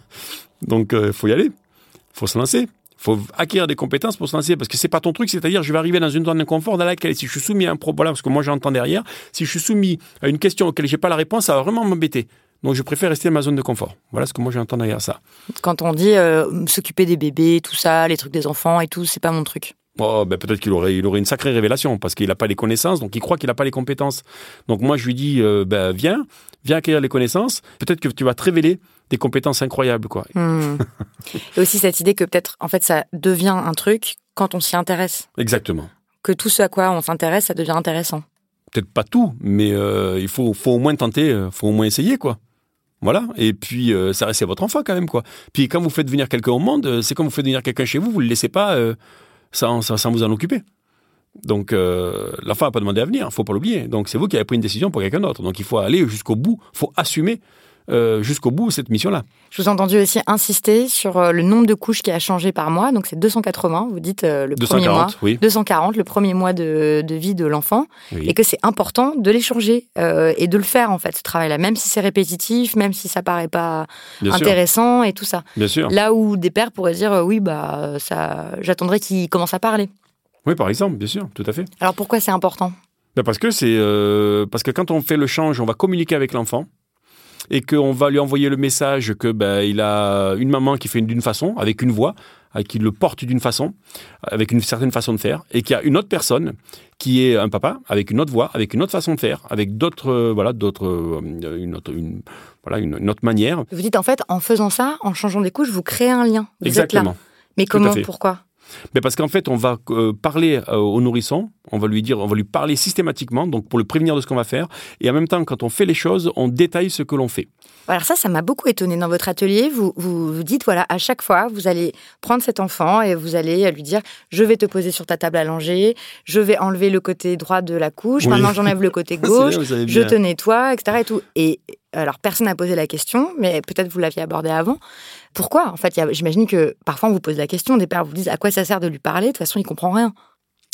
Donc, il euh, faut y aller. Faut se lancer. Faut acquérir des compétences pour se lancer, parce que c'est pas ton truc. C'est-à-dire, je vais arriver dans une zone d'inconfort dans laquelle, si je suis soumis à un problème, parce que moi j'entends derrière, si je suis soumis à une question auquel j'ai pas la réponse, ça va vraiment m'embêter. Donc, je préfère rester dans ma zone de confort. Voilà ce que moi, j'entends derrière ça. Quand on dit euh, s'occuper des bébés, tout ça, les trucs des enfants et tout, c'est pas mon truc. Oh, ben peut-être qu'il aurait, il aurait une sacrée révélation, parce qu'il n'a pas les connaissances, donc il croit qu'il n'a pas les compétences. Donc moi, je lui dis, euh, ben viens, viens acquérir les connaissances. Peut-être que tu vas te révéler des compétences incroyables, quoi. Mmh. Et aussi cette idée que peut-être, en fait, ça devient un truc quand on s'y intéresse. Exactement. Que tout ce à quoi on s'intéresse, ça devient intéressant. Peut-être pas tout, mais euh, il faut, faut au moins tenter, il faut au moins essayer, quoi. Voilà, et puis euh, ça reste votre enfant quand même, quoi. Puis quand vous faites venir quelqu'un au monde, c'est comme vous faites venir quelqu'un chez vous, vous ne le laissez pas euh, sans, sans, sans vous en occuper. Donc euh, l'enfant n'a pas demandé à venir, il ne faut pas l'oublier. Donc c'est vous qui avez pris une décision pour quelqu'un d'autre. Donc il faut aller jusqu'au bout, il faut assumer euh, jusqu'au bout cette mission-là. Je vous ai entendu aussi insister sur euh, le nombre de couches qui a changé par mois. Donc c'est deux cent quatre-vingts, vous dites euh, le deux cent premier quarante, mois. Oui. deux cent quarante, le premier mois de, de vie de l'enfant. Oui. Et que c'est important de les changer euh, et de le faire, en fait, ce travail-là. Même si c'est répétitif, même si ça paraît pas Bien intéressant sûr. Et tout ça. Bien sûr. Là où des pères pourraient dire, euh, oui, bah, ça, j'attendrai qu'il commence à parler. Oui, par exemple, bien sûr, tout à fait. Alors pourquoi c'est important ? Ben parce que c'est euh, parce que quand on fait le change, on va communiquer avec l'enfant et qu'on va lui envoyer le message que ben il a une maman qui fait d'une façon, avec une voix, qui le porte d'une façon, avec une certaine façon de faire, et qu'il y a une autre personne qui est un papa avec une autre voix, avec une autre façon de faire, avec d'autres euh, voilà d'autres euh, une autre une voilà une, une autre manière. Vous dites en fait en faisant ça, en changeant des couches, vous créez un lien. Vous Exactement. êtes là. Mais comment, pourquoi ? Mais parce qu'en fait, on va euh, parler euh, au nourrisson, on va lui dire, on va lui parler systématiquement, donc pour le prévenir de ce qu'on va faire, et en même temps, quand on fait les choses, on détaille ce que l'on fait. Alors ça, ça m'a beaucoup étonnée. Dans votre atelier, vous, vous vous dites, voilà, à chaque fois, vous allez prendre cet enfant et vous allez lui dire, je vais te poser sur ta table allongée, je vais enlever le côté droit de la couche, oui. Maintenant j'enlève le côté gauche, bien, je te nettoie, et cetera. Et tout. Et alors, personne n'a posé la question, mais peut-être vous l'aviez abordé avant. Pourquoi ? En fait, y a, j'imagine que parfois on vous pose la question, des pères vous disent, à quoi ça sert de lui parler ? De toute façon, il comprend rien.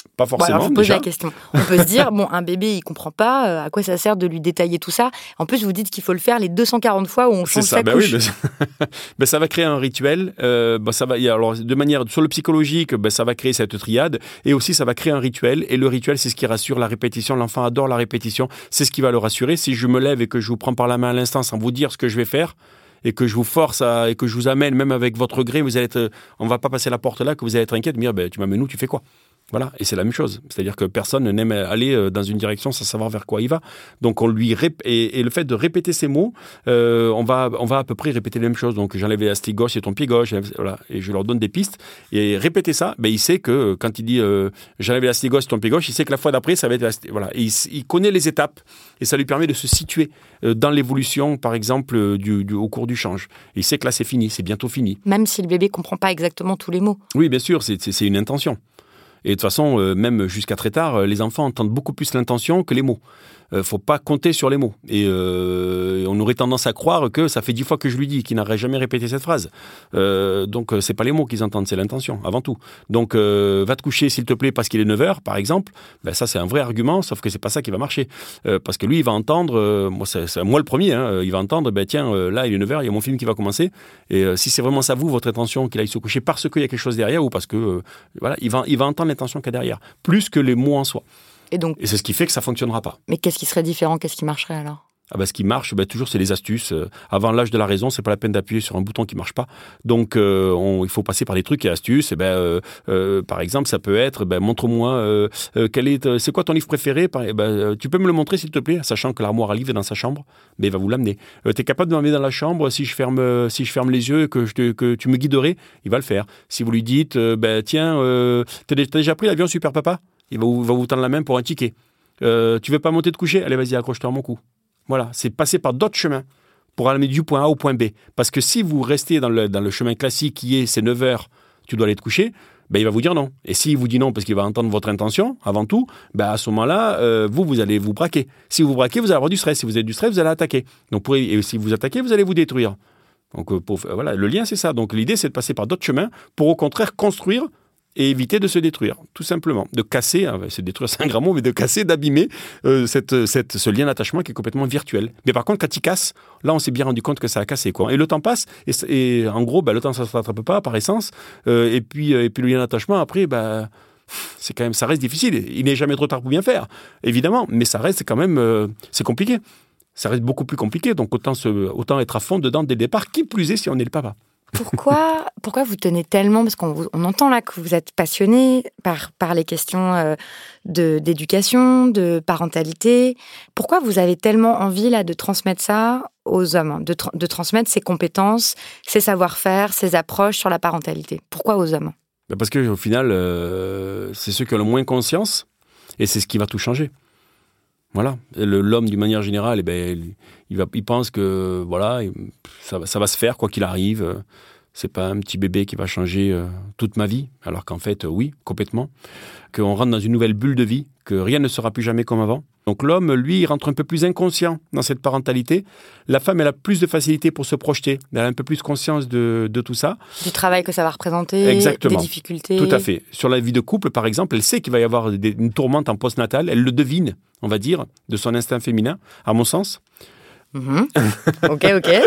Pas forcément. Bon, alors je vous pose déjà. la question. On peut se dire, bon, un bébé, il comprend pas, euh, à quoi ça sert de lui détailler tout ça? En plus, vous dites qu'il faut le faire les deux cent quarante fois où on change C'est ça, sa ben couche. oui, ben ça, ben ça va créer un rituel. Euh, ben ça va, alors de manière sur le psychologique, ben ça va créer cette triade, et aussi ça va créer un rituel. Et le rituel, c'est ce qui rassure, la répétition. L'enfant adore la répétition. C'est ce qui va le rassurer. Si je me lève et que je vous prends par la main à l'instant sans vous dire ce que je vais faire, et que je vous force à, et que je vous amène, même avec votre gré, vous allez être, on va pas passer la porte là, que vous allez être inquiète, me dire, ben tu m'amènes où, tu fais quoi? Voilà, et c'est la même chose. C'est-à-dire que personne n'aime aller dans une direction sans savoir vers quoi il va. Donc on lui rép... et, et le fait de répéter ces mots, euh, on va on va à peu près répéter les mêmes choses. Donc j'enlève l'élastique gauche et ton pied gauche, voilà, et je leur donne des pistes. Et répéter ça, ben il sait que quand il dit euh, j'enlève l'élastique gauche et ton pied gauche, il sait que la fois d'après ça va être élastique. Voilà, et il, il connaît les étapes et ça lui permet de se situer euh, dans l'évolution, par exemple du, du, au cours du change. Et il sait que là c'est fini, c'est bientôt fini. Même si le bébé comprend pas exactement tous les mots. Oui, bien sûr, c'est, c'est, c'est une intention. Et de toute façon, euh, même jusqu'à très tard, euh, les enfants entendent beaucoup plus l'intention que les mots. Il ne faut pas compter sur les mots. Et euh, on aurait tendance à croire que ça fait dix fois que je lui dis, qu'il n'aurait jamais répété cette phrase. Euh, donc, ce n'est pas les mots qu'ils entendent, c'est l'intention, avant tout. Donc, euh, va te coucher, s'il te plaît, parce qu'il est neuf heures, par exemple. Ben, ça, c'est un vrai argument, sauf que ce n'est pas ça qui va marcher. Euh, parce que lui, il va entendre, euh, moi, c'est, c'est moi le premier, hein, il va entendre, ben, tiens, euh, là, il est neuf heures, il y a mon film qui va commencer. Et euh, si c'est vraiment ça, vous, votre intention, qu'il aille se coucher parce qu'il y a quelque chose derrière, ou parce que, euh, voilà, il va, il va entendre l'intention qu'il y a derrière, plus que les mots en soi. Et, donc, et c'est ce qui fait que ça ne fonctionnera pas. Mais qu'est-ce qui serait différent? Qu'est-ce qui marcherait alors? Ah ben, ce qui marche, ben, toujours, c'est les astuces. Euh, avant l'âge de la raison, c'est pas la peine d'appuyer sur un bouton qui marche pas. Donc, euh, on, il faut passer par des trucs et astuces. Et ben, euh, euh, par exemple, ça peut être, ben, montre-moi, euh, euh, quel est, euh, c'est quoi ton livre préféré? Eh ben, euh, tu peux me le montrer, s'il te plaît, sachant que l'armoire à livres est dans sa chambre. Mais il va vous l'amener. Euh, tu es capable de m'emmener dans la chambre si je ferme, euh, si je ferme les yeux et que, je te, que tu me guiderais? Il va le faire. Si vous lui dites, euh, ben, tiens, euh, t'as déjà pris l'avion Super Papa? Il va vous, va vous tendre la main pour un ticket. Euh, tu veux pas monter te coucher? Allez, vas-y, accroche-toi à mon cou. Voilà, c'est passer par d'autres chemins pour aller du point A au point B. Parce que si vous restez dans le, dans le chemin classique qui est c'est neuf heures, tu dois aller te coucher, ben il va vous dire non. Et s'il vous dit non parce qu'il va entendre votre intention, avant tout, ben à ce moment-là, euh, vous, vous allez vous braquer. Si vous braquez, vous allez avoir du stress. Si vous avez du stress, vous allez attaquer. Donc pour, et si vous attaquez, vous allez vous détruire. Donc pour, voilà, le lien, c'est ça. Donc l'idée, c'est de passer par d'autres chemins pour au contraire construire et éviter de se détruire, tout simplement. De casser, hein, se détruire c'est un grand mot, mais de casser, d'abîmer euh, cette, cette, ce lien d'attachement qui est complètement virtuel. Mais par contre, quand il casse, là on s'est bien rendu compte que ça a cassé, quoi. Et le temps passe, et, et en gros, bah, le temps ça ne se rattrape pas par essence, euh, et, puis, euh, et puis le lien d'attachement, après, bah, c'est quand même, ça reste difficile. Il n'est jamais trop tard pour bien faire, évidemment, mais ça reste quand même, euh, c'est compliqué. Ça reste beaucoup plus compliqué, donc autant, se, autant être à fond dedans dès le départ, qui plus est si on est le papa. Pourquoi, pourquoi vous tenez tellement, parce qu'on on entend là que vous êtes passionné par, par les questions euh, de, d'éducation, de parentalité. Pourquoi vous avez tellement envie là, de transmettre ça aux hommes, de, tra- de transmettre ces compétences, ces savoir-faire, ces approches sur la parentalité? Pourquoi aux hommes? Ben parce qu'au final, euh, c'est ceux qui ont le moins conscience et c'est ce qui va tout changer. Voilà, le, l'homme d'une manière générale, eh ben, il, il, va, il pense que voilà, ça, ça va se faire quoi qu'il arrive. C'est pas un petit bébé qui va changer euh, toute ma vie, alors qu'en fait, euh, oui, complètement. Qu'on rentre dans une nouvelle bulle de vie, que rien ne sera plus jamais comme avant. Donc l'homme, lui, il rentre un peu plus inconscient dans cette parentalité. La femme, elle a plus de facilité pour se projeter. Elle a un peu plus conscience de, de tout ça. Du travail que ça va représenter, exactement. Des difficultés. Tout à fait. Sur la vie de couple, par exemple, elle sait qu'il va y avoir des, une tourmente en postnatal. Elle le devine, on va dire, de son instinct féminin, à mon sens. Mmh. Ok,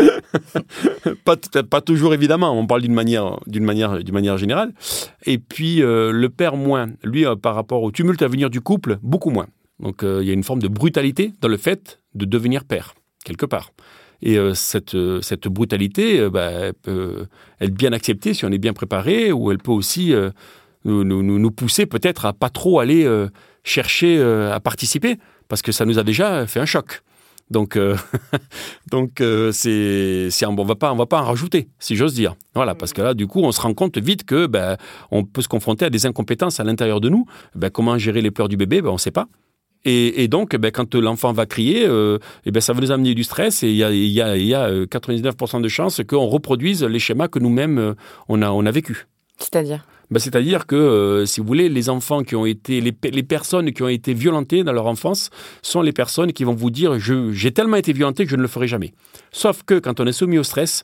ok. pas, pas toujours, évidemment. On parle d'une manière, d'une manière, d'une manière générale. Et puis, euh, le père, moins. Lui, euh, par rapport au tumulte à venir du couple, beaucoup moins. Donc, euh, il y a une forme de brutalité dans le fait de devenir père, quelque part. Et euh, cette, euh, cette brutalité, euh, bah, elle peut être bien acceptée si on est bien préparé, ou elle peut aussi euh, nous, nous, nous pousser peut-être à pas trop aller euh, chercher euh, à participer, parce que ça nous a déjà fait un choc. Donc, euh, donc euh, c'est, c'est, on va pas, on va pas en rajouter, si j'ose dire. Voilà, parce que là, du coup, on se rend compte vite que ben, on peut se confronter à des incompétences à l'intérieur de nous. Ben, comment gérer les pleurs du bébé, ben, on ne sait pas. Et, et donc, ben, quand l'enfant va crier, euh, et ben, ça va nous amener du stress. Et il y a, y a, y a quatre-vingt-dix-neuf pour cent de chances qu'on reproduise les schémas que nous-mêmes euh, on a, on a vécu. C'est-à-dire ? Ben, c'est-à-dire que, euh, si vous voulez, les enfants qui ont été, les, les personnes qui ont été violentées dans leur enfance sont les personnes qui vont vous dire je, « j'ai tellement été violenté que je ne le ferai jamais ». Sauf que quand on est soumis au stress,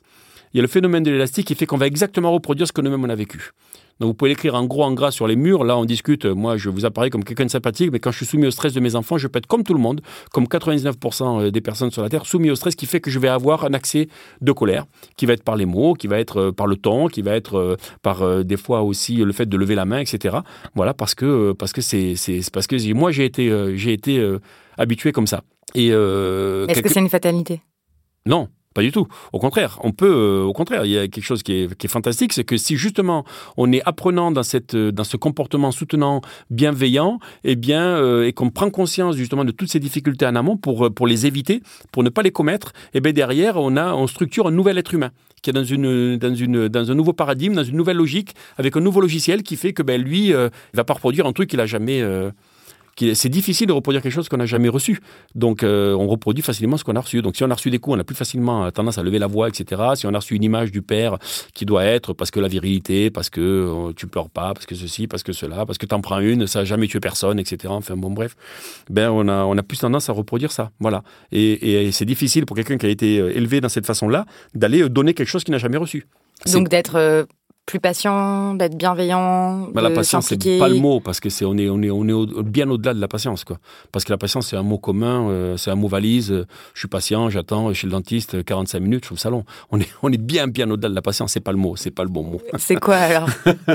il y a le phénomène de l'élastique qui fait qu'on va exactement reproduire ce que nous-mêmes on a vécu. Donc vous pouvez l'écrire en gros, en gras sur les murs. Là, on discute. Moi, je vous apparais comme quelqu'un de sympathique, mais quand je suis soumis au stress de mes enfants, je peux être comme tout le monde, comme quatre-vingt-dix-neuf pour cent des personnes sur la Terre, soumis au stress qui fait que je vais avoir un accès de colère, qui va être par les mots, qui va être par le ton, qui va être par des fois aussi le fait de lever la main, et cetera. Voilà, parce que parce que c'est c'est, c'est parce que moi j'ai été j'ai été euh, habitué comme ça. Et euh, est-ce quelque... que c'est une fatalité ? Non. Pas du tout. Au contraire, on peut. Euh, au contraire, il y a quelque chose qui est, qui est fantastique, c'est que si justement on est apprenant dans cette, dans ce comportement soutenant, bienveillant, eh bien, euh, et qu'on prend conscience justement de toutes ces difficultés en amont pour pour les éviter, pour ne pas les commettre, eh bien derrière on a, on structure un nouvel être humain qui est dans une, dans une, dans un nouveau paradigme, dans une nouvelle logique, avec un nouveau logiciel qui fait que ben lui, euh, il va pas reproduire un truc qu'il a jamais. Euh, C'est difficile de reproduire quelque chose qu'on n'a jamais reçu. Donc, euh, on reproduit facilement ce qu'on a reçu. Donc, si on a reçu des coups, on a plus facilement tendance à lever la voix, et cetera. Si on a reçu une image du père qui doit être parce que la virilité, parce que euh, tu pleures pas, parce que ceci, parce que cela, parce que t'en prends une, ça n'a jamais tué personne, et cetera. Enfin, bon, bref. Ben, on a, on a plus tendance à reproduire ça. Voilà. Et, et c'est difficile pour quelqu'un qui a été élevé dans cette façon-là d'aller donner quelque chose qu'il n'a jamais reçu. C'est... Donc, d'être... Euh... plus patient, d'être bienveillant, bah, de la patience, s'impliquer. C'est pas le mot, parce que c'est on est on est on est au, bien au-delà de la patience, quoi. Parce que la patience, c'est un mot commun, euh, c'est un mot valise. Euh, je suis patient, j'attends chez le dentiste quarante-cinq minutes, je suis au salon. On est on est bien bien au-delà de la patience. C'est pas le mot, c'est pas le bon mot. C'est quoi alors?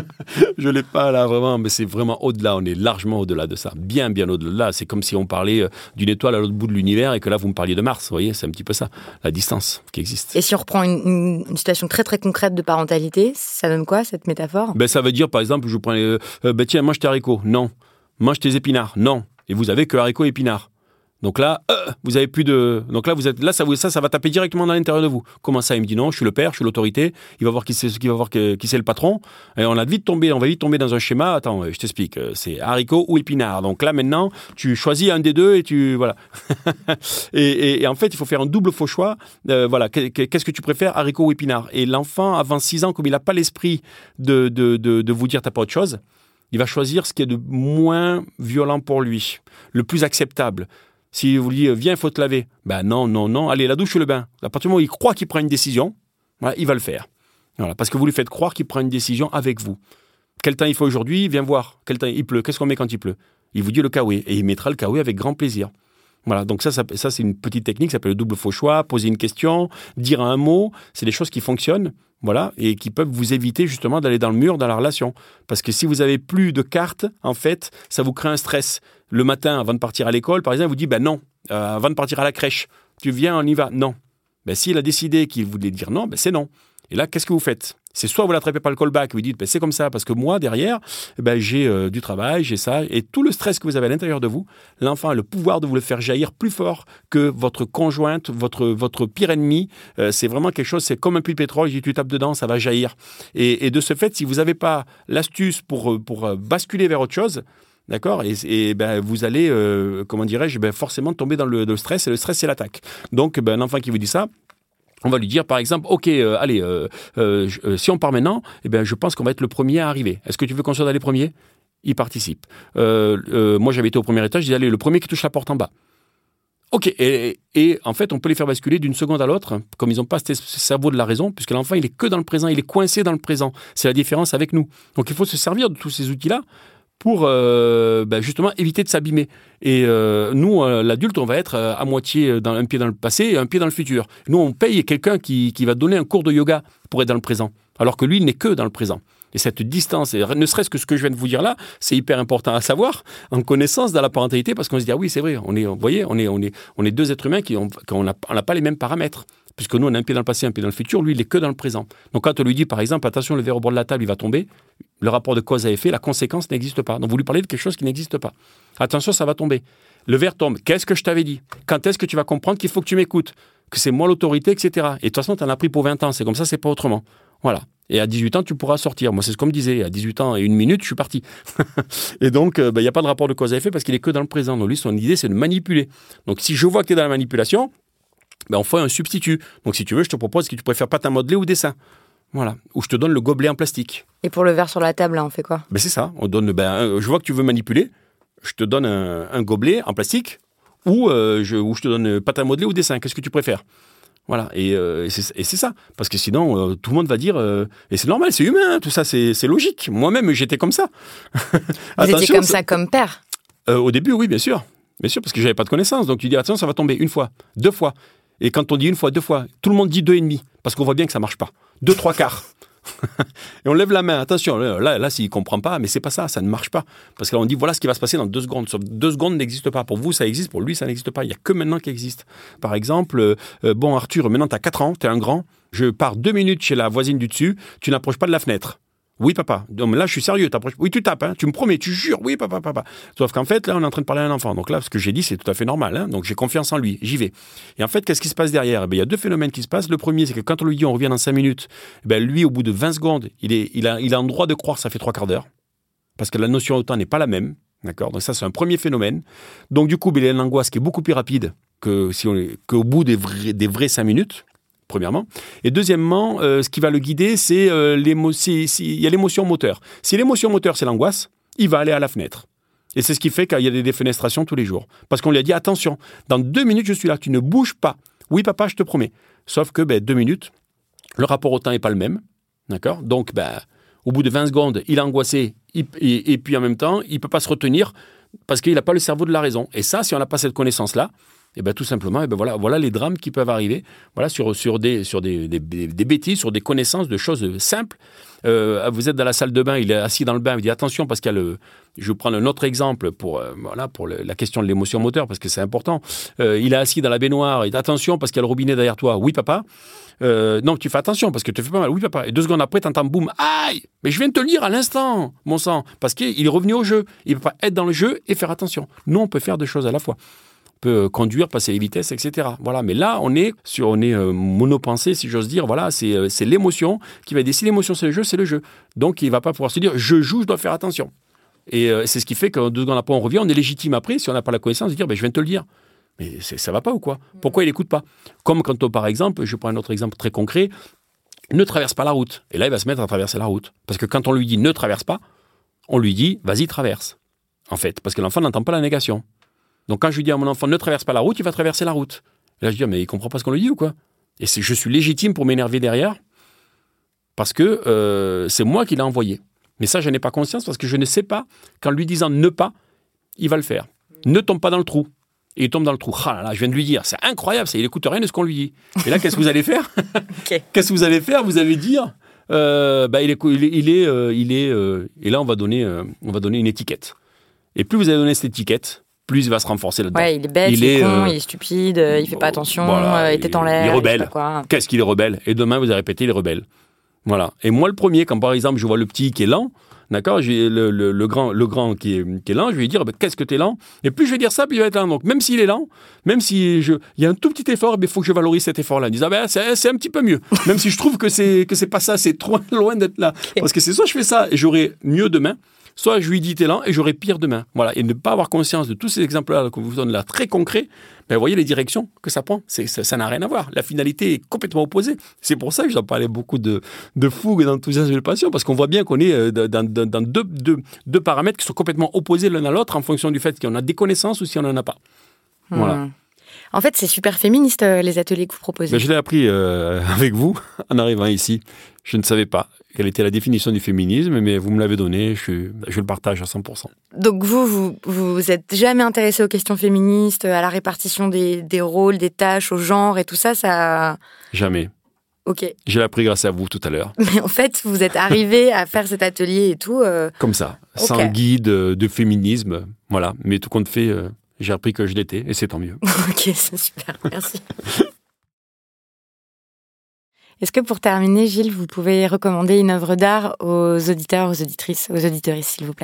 Je l'ai pas là vraiment, mais c'est vraiment au-delà. On est largement au-delà de ça, bien bien au-delà. C'est comme si on parlait d'une étoile à l'autre bout de l'univers et que là vous me parliez de Mars. Vous voyez, c'est un petit peu ça, la distance qui existe. Et si on reprend une, une, une situation très très concrète de parentalité, ça donne quoi cette métaphore? Ben, ça veut dire, par exemple, je vous prends les, euh, ben, tiens, mange tes haricots. Non. Mange tes épinards. Non. Et vous avez que haricots et épinards. Donc là, euh, vous avez plus de. Donc là, vous êtes là, ça, vous, ça, ça va taper directement dans l'intérieur de vous. Comment ça? Il me dit non, je suis le père, je suis l'autorité. Il va voir qui c'est, qui va voir qui, qui c'est le patron. Et on a vite tombé, on va vite tomber dans un schéma. Attends, je t'explique. C'est haricots ou épinards. Donc là, maintenant, tu choisis un des deux et tu voilà. et, et, et en fait, il faut faire un double faux choix. Euh, voilà, qu'est-ce que tu préfères, haricots ou épinards? Et l'enfant, avant six ans, comme il n'a pas l'esprit de de, de de vous dire t'as pas autre chose, il va choisir ce qui est de moins violent pour lui, le plus acceptable. Si vous lui dites, viens, il faut te laver. Ben non, non, non. Allez, la douche ou le bain. À partir du moment où il croit qu'il prend une décision, voilà, il va le faire. Voilà, parce que vous lui faites croire qu'il prend une décision avec vous. Quel temps il faut aujourd'hui? Viens voir. Quel temps il pleut? Qu'est-ce qu'on met quand il pleut? Il vous dit le kawaii. Et il mettra le kawaii avec grand plaisir. Voilà, donc ça, ça, ça c'est une petite technique, ça s'appelle le double faux choix, poser une question, dire un mot. C'est des choses qui fonctionnent. Voilà, et qui peuvent vous éviter justement d'aller dans le mur dans la relation. Parce que si vous avez plus de cartes, en fait, ça vous crée un stress. Le matin, avant de partir à l'école, par exemple, vous dit, ben non, euh, avant de partir à la crèche, tu viens, on y va. Non. Ben s'il a décidé qu'il voulait dire non, ben c'est non. Et là, qu'est-ce que vous faites? C'est soit vous l'attrapez par le callback, vous dites, ben c'est comme ça, parce que moi, derrière, ben, j'ai euh, du travail, j'ai ça, et tout le stress que vous avez à l'intérieur de vous, l'enfant a le pouvoir de vous le faire jaillir plus fort que votre conjointe, votre, votre pire ennemi. Euh, c'est vraiment quelque chose, c'est comme un puits de pétrole, tu tapes dedans, ça va jaillir. Et, et de ce fait, si vous n'avez pas l'astuce pour, pour basculer vers autre chose, d'accord, et, et ben, vous allez, euh, comment dirais-je, ben, forcément tomber dans le, le stress, et le stress, c'est l'attaque. Donc, ben, un enfant qui vous dit ça, on va lui dire, par exemple, OK, euh, allez, euh, euh, euh, si on part maintenant, eh ben, je pense qu'on va être le premier à arriver. Est-ce que tu veux qu'on soit dans les premiers? Il participe. Euh, euh, moi, j'avais été au premier étage, je disais, allez, le premier qui touche la porte en bas. OK, et, et en fait, on peut les faire basculer d'une seconde à l'autre, comme ils n'ont pas ce cerveau de la raison, puisque l'enfant, il est que dans le présent, il est coincé dans le présent. C'est la différence avec nous. Donc, il faut se servir de tous ces outils-là pour euh, ben justement éviter de s'abîmer. Et euh, nous, euh, l'adulte, on va être euh, à moitié dans un pied dans le passé et un pied dans le futur. Nous, on paye quelqu'un qui, qui va donner un cours de yoga pour être dans le présent, alors que lui, il n'est que dans le présent. Et cette distance, et ne serait-ce que ce que je viens de vous dire là, c'est hyper important à savoir, en connaissance dans la parentalité, parce qu'on se dit, ah oui, c'est vrai, on est, vous voyez, on est, on est, on est deux êtres humains qui ont, on n'a on n'a pas les mêmes paramètres. Puisque nous, on a un pied dans le passé, un pied dans le futur, lui, il est que dans le présent. Donc quand on lui dit, par exemple, attention, le verre au bord de la table, il va tomber, le rapport de cause à effet, la conséquence n'existe pas. Donc vous lui parlez de quelque chose qui n'existe pas. Attention, ça va tomber. Le verre tombe. Qu'est-ce que je t'avais dit? Quand est-ce que tu vas comprendre qu'il faut que tu m'écoutes? Que c'est moi l'autorité, et cetera. Et de toute façon, tu en as pris pour vingt ans. C'est comme ça, c'est pas autrement. Voilà. Et à dix-huit ans, tu pourras sortir. Moi, c'est ce qu'on me disait. À dix-huit ans et une minute, je suis parti. Et donc, il euh, n'y bah, a pas de rapport de cause à effet parce qu'il est que dans le présent. Donc lui, son idée, c'est de manipuler. Donc si je vois que tu es dans la manipulation, ben on fait un substitut. Donc, si tu veux, je te propose que tu préfères pâte à modeler ou dessin. Voilà. Ou je te donne le gobelet en plastique. Et pour le verre sur la table, là, on fait quoi? Ben, c'est ça. On donne, ben, je vois que tu veux manipuler. Je te donne un, un gobelet en plastique ou, euh, je, ou je te donne pâte à modeler ou dessin. Qu'est-ce que tu préfères? Voilà, et, euh, et, c'est, et c'est ça. Parce que sinon, euh, tout le monde va dire... Euh, et c'est normal, c'est humain, tout ça, c'est, c'est logique. Moi-même, j'étais comme ça. Vous Attention, étiez comme ça, comme père euh, Au début, oui, bien sûr. Bien sûr, parce que j'avais pas de connaissances. Donc tu dis, attention, ça va tomber une fois, deux fois. Et quand on dit une fois, deux fois, tout le monde dit deux et demi. Parce qu'on voit bien que ça marche pas. Deux, trois quarts. Et on lève la main, attention, là, là, là s'il ne comprend pas, mais c'est pas ça, ça ne marche pas. Parce que là, on dit, voilà ce qui va se passer dans deux secondes. Sauf deux secondes n'existe pas. Pour vous, ça existe, pour lui, ça n'existe pas. Il n'y a que maintenant qui existe. Par exemple, euh, bon, Arthur, maintenant, tu as quatre ans, tu es un grand. Je pars deux minutes chez la voisine du dessus, tu n'approches pas de la fenêtre. Oui, papa. Donc, là, je suis sérieux. T'approches. Oui, tu tapes. Hein. Tu me promets, tu jures. Oui, papa, papa. Sauf qu'en fait, là, on est en train de parler à un enfant. Donc là, ce que j'ai dit, c'est tout à fait normal. Hein. Donc, j'ai confiance en lui. J'y vais. Et en fait, qu'est-ce qui se passe derrière ? Eh bien, il y a deux phénomènes qui se passent. Le premier, c'est que quand on lui dit on revient dans cinq minutes, eh bien, lui, au bout de vingt secondes, il, est, il, a, il a en droit de croire que ça fait trois quarts d'heure. Parce que la notion de temps n'est pas la même. D'accord ? Donc ça, c'est un premier phénomène. Donc du coup, il y a une angoisse qui est beaucoup plus rapide que si on est, qu'au bout des vrais, des vrais cinq minutes. Premièrement. Et deuxièmement, euh, ce qui va le guider, c'est euh, l'émotion. Il y a l'émotion moteur. Si l'émotion moteur, c'est l'angoisse, il va aller à la fenêtre. Et c'est ce qui fait qu'il y a des défenestrations tous les jours. Parce qu'on lui a dit, attention, dans deux minutes, je suis là, tu ne bouges pas. Oui, papa, je te promets. Sauf que, ben, deux minutes, le rapport au temps n'est pas le même. D'accord ? Donc, ben, au bout de vingt secondes, il est angoissé. Il, et, et puis, en même temps, il ne peut pas se retenir parce qu'il n'a pas le cerveau de la raison. Et ça, si on n'a pas cette connaissance-là, et bien tout simplement, et ben voilà, voilà les drames qui peuvent arriver voilà, sur, sur, des, sur des, des, des bêtises, sur des connaissances de choses simples. Euh, vous êtes dans la salle de bain, il est assis dans le bain, il dit attention parce qu'il y a le... Je vais prendre un autre exemple pour, euh, voilà, pour le, la question de l'émotion moteur parce que c'est important. Euh, il est assis dans la baignoire, il dit attention parce qu'il y a le robinet derrière toi. Oui papa. Euh, non, tu fais attention parce que tu te fais pas mal. Oui papa. Et deux secondes après, tu entends boum, aïe. Mais je viens de te le dire à l'instant, mon sang. Parce qu'il est revenu au jeu. Il ne peut pas être dans le jeu et faire attention. Nous, on peut faire deux choses à la fois. Peut conduire, passer les vitesses, et cetera. Voilà. Mais là, on est sur, on est euh, monopensé, si j'ose dire. Voilà, c'est, euh, c'est l'émotion qui va décider. L'émotion, c'est le jeu, c'est le jeu. Donc, il ne va pas pouvoir se dire, je joue, je dois faire attention. Et euh, c'est ce qui fait que deux secondes après, on revient, on est légitime après, si on n'a pas la connaissance, de dire, ben, je viens de te le dire. Mais c'est, ça ne va pas ou quoi ? Pourquoi il n'écoute pas ? Comme quand, on, par exemple, je prends un autre exemple très concret, ne traverse pas la route. Et là, il va se mettre à traverser la route. Parce que quand on lui dit, ne traverse pas, on lui dit, vas-y, traverse. En fait, parce que l'enfant n'entend pas la négation. Donc, quand je lui dis à mon enfant, ne traverse pas la route, il va traverser la route. Et là, je dis, mais il ne comprend pas ce qu'on lui dit ou quoi ? Et c'est, je suis légitime pour m'énerver derrière parce que euh, c'est moi qui l'ai envoyé. Mais ça, je n'ai pas conscience parce que je ne sais pas qu'en lui disant ne pas, il va le faire. Ne tombe pas dans le trou. Et il tombe dans le trou. Ah là là, je viens de lui dire, c'est incroyable, ça, il n'écoute rien de ce qu'on lui dit. Et là, qu'est-ce que vous allez faire ? Okay. Qu'est-ce que vous allez faire ? Vous allez dire, euh, bah, il est, il est, il est, euh, il est euh, et là, on va donner, euh, on va donner une étiquette. Et plus vous allez donner cette étiquette, plus il va se renforcer là-dedans. Ouais, il est bête, il, il est, est con, euh, il est stupide, il fait pas attention, voilà, euh, il était en l'air. Il est rebelle. Qu'est-ce qu'il est rebelle ? Et demain, vous allez répéter, il est rebelle. Voilà. Et moi, le premier, quand par exemple, je vois le petit qui est lent, d'accord, j'ai le, le, le, grand, le grand qui est, qui est lent, je vais lui dire, bah, qu'est-ce que tu es lent ? Et plus je vais dire ça, plus il va être lent. Donc, même s'il est lent, même si je, il y a un tout petit effort, il faut que je valorise cet effort-là. En disant, bah, c'est, c'est un petit peu mieux. Même si je trouve que c'est, que c'est pas ça, c'est trop loin d'être là. Parce que c'est soit je fais ça et j'aurai mieux demain, soit je lui dis t'es lent et j'aurai pire demain. Voilà. Et ne pas avoir conscience de tous ces exemples-là que vous donne là, très concrets, ben, vous voyez les directions que ça prend. C'est, ça, ça n'a rien à voir. La finalité est complètement opposée. C'est pour ça que j'en parlais beaucoup de, de fougue et d'enthousiasme et de passion, parce qu'on voit bien qu'on est dans, dans, dans deux, deux, deux paramètres qui sont complètement opposés l'un à l'autre en fonction du fait qu'on a des connaissances ou si on n'en a pas. Voilà. Mmh. En fait, c'est super féministe, euh, les ateliers que vous proposez. Ben, je l'ai appris euh, avec vous en arrivant ici. Je ne savais pas quelle était la définition du féminisme, mais vous me l'avez donné, je, je le partage à cent pour cent. Donc vous, vous vous êtes jamais intéressé aux questions féministes, à la répartition des, des rôles, des tâches, au genre et tout ça, ça... Jamais. Ok. J'ai appris grâce à vous tout à l'heure. Mais en fait, vous êtes arrivé à faire cet atelier et tout... Euh... Comme ça, okay. Sans guide de féminisme, voilà. Mais tout compte fait, euh, j'ai appris que je l'étais, et c'est tant mieux. Ok, c'est super, merci. Est-ce que pour terminer, Gilles, vous pouvez recommander une œuvre d'art aux auditeurs, aux auditrices, aux auditeuristes, s'il vous plaît ?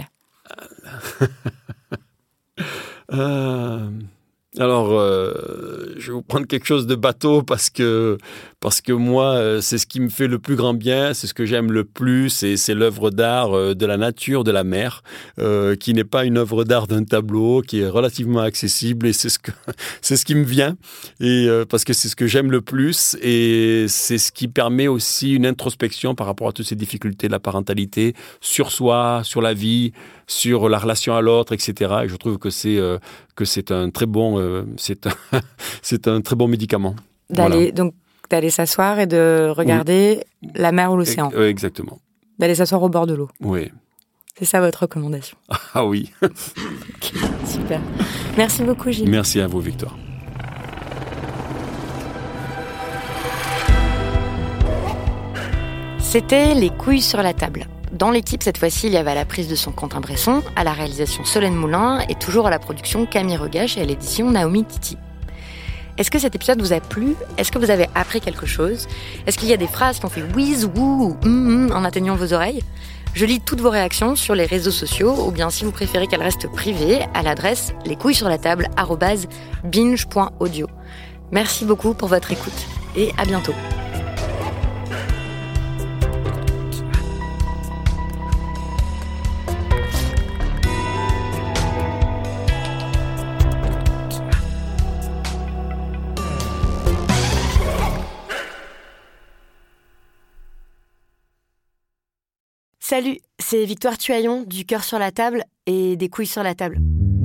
euh, Alors, euh, je vais vous prendre quelque chose de bateau parce que, parce que moi, c'est ce qui me fait le plus grand bien, c'est ce que j'aime le plus, et c'est l'œuvre d'art de la nature, de la mer, euh, qui n'est pas une œuvre d'art d'un tableau, qui est relativement accessible, et c'est ce, que, c'est ce qui me vient, et, euh, parce que c'est ce que j'aime le plus, et c'est ce qui permet aussi une introspection par rapport à toutes ces difficultés de la parentalité, sur soi, sur la vie, sur la relation à l'autre, et cetera. Et je trouve que c'est, euh, que c'est un très bon, euh, c'est un, c'est un très bon médicament. D'aller, voilà. Donc, d'aller s'asseoir et de regarder oui. la mer ou l'océan. Euh, exactement. D'aller s'asseoir au bord de l'eau. Oui. C'est ça votre recommandation? Ah oui. Okay, super. Merci beaucoup, Gilles. Merci à vous, Victoire. C'était Les couilles sur la table. Dans l'équipe, cette fois-ci, il y avait à la prise de son Quentin Bresson, à la réalisation Solène Moulin et toujours à la production Camille Regache et à l'édition Naomi Titi. Est-ce que cet épisode vous a plu? Est-ce que vous avez appris quelque chose? Est-ce qu'il y a des phrases qui ont fait whiz, wou, hum, hum en atteignant vos oreilles? Je lis toutes vos réactions sur les réseaux sociaux ou bien si vous préférez qu'elles restent privées à l'adresse lescouillessurlatable arobase binge point audio. Merci beaucoup pour votre écoute et à bientôt. Salut, c'est Victoire Tuaillon du Cœur sur la table et des couilles sur la table.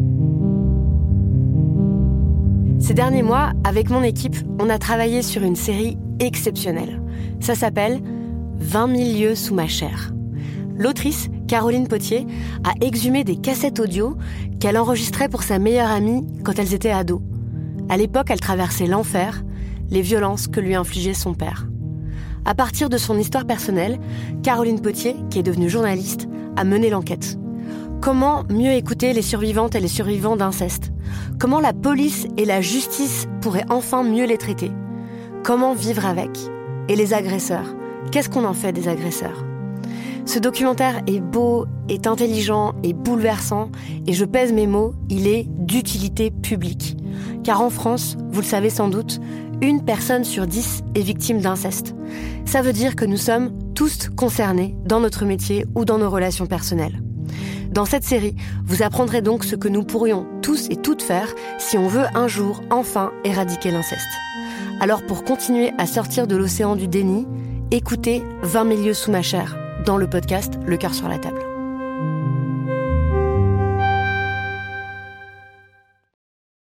Ces derniers mois, avec mon équipe, on a travaillé sur une série exceptionnelle. Ça s'appelle vingt mille lieues sous ma chair. L'autrice, Caroline Potier, a exhumé des cassettes audio qu'elle enregistrait pour sa meilleure amie quand elles étaient ados. À l'époque, elle traversait l'enfer, les violences que lui infligeait son père. À partir de son histoire personnelle, Caroline Potier, qui est devenue journaliste, a mené l'enquête. Comment mieux écouter les survivantes et les survivants d'inceste? Comment la police et la justice pourraient enfin mieux les traiter? Comment vivre avec? Et les agresseurs? Qu'est-ce qu'on en fait des agresseurs? Ce documentaire est beau, est intelligent, est bouleversant, et je pèse mes mots, il est d'utilité publique. Car en France, vous le savez sans doute, une personne sur dix est victime d'inceste. Ça veut dire que nous sommes tous concernés dans notre métier ou dans nos relations personnelles. Dans cette série, vous apprendrez donc ce que nous pourrions tous et toutes faire si on veut un jour enfin éradiquer l'inceste. Alors pour continuer à sortir de l'océan du déni, écoutez vingt mille lieues sous ma chair dans le podcast Le Cœur sur la table.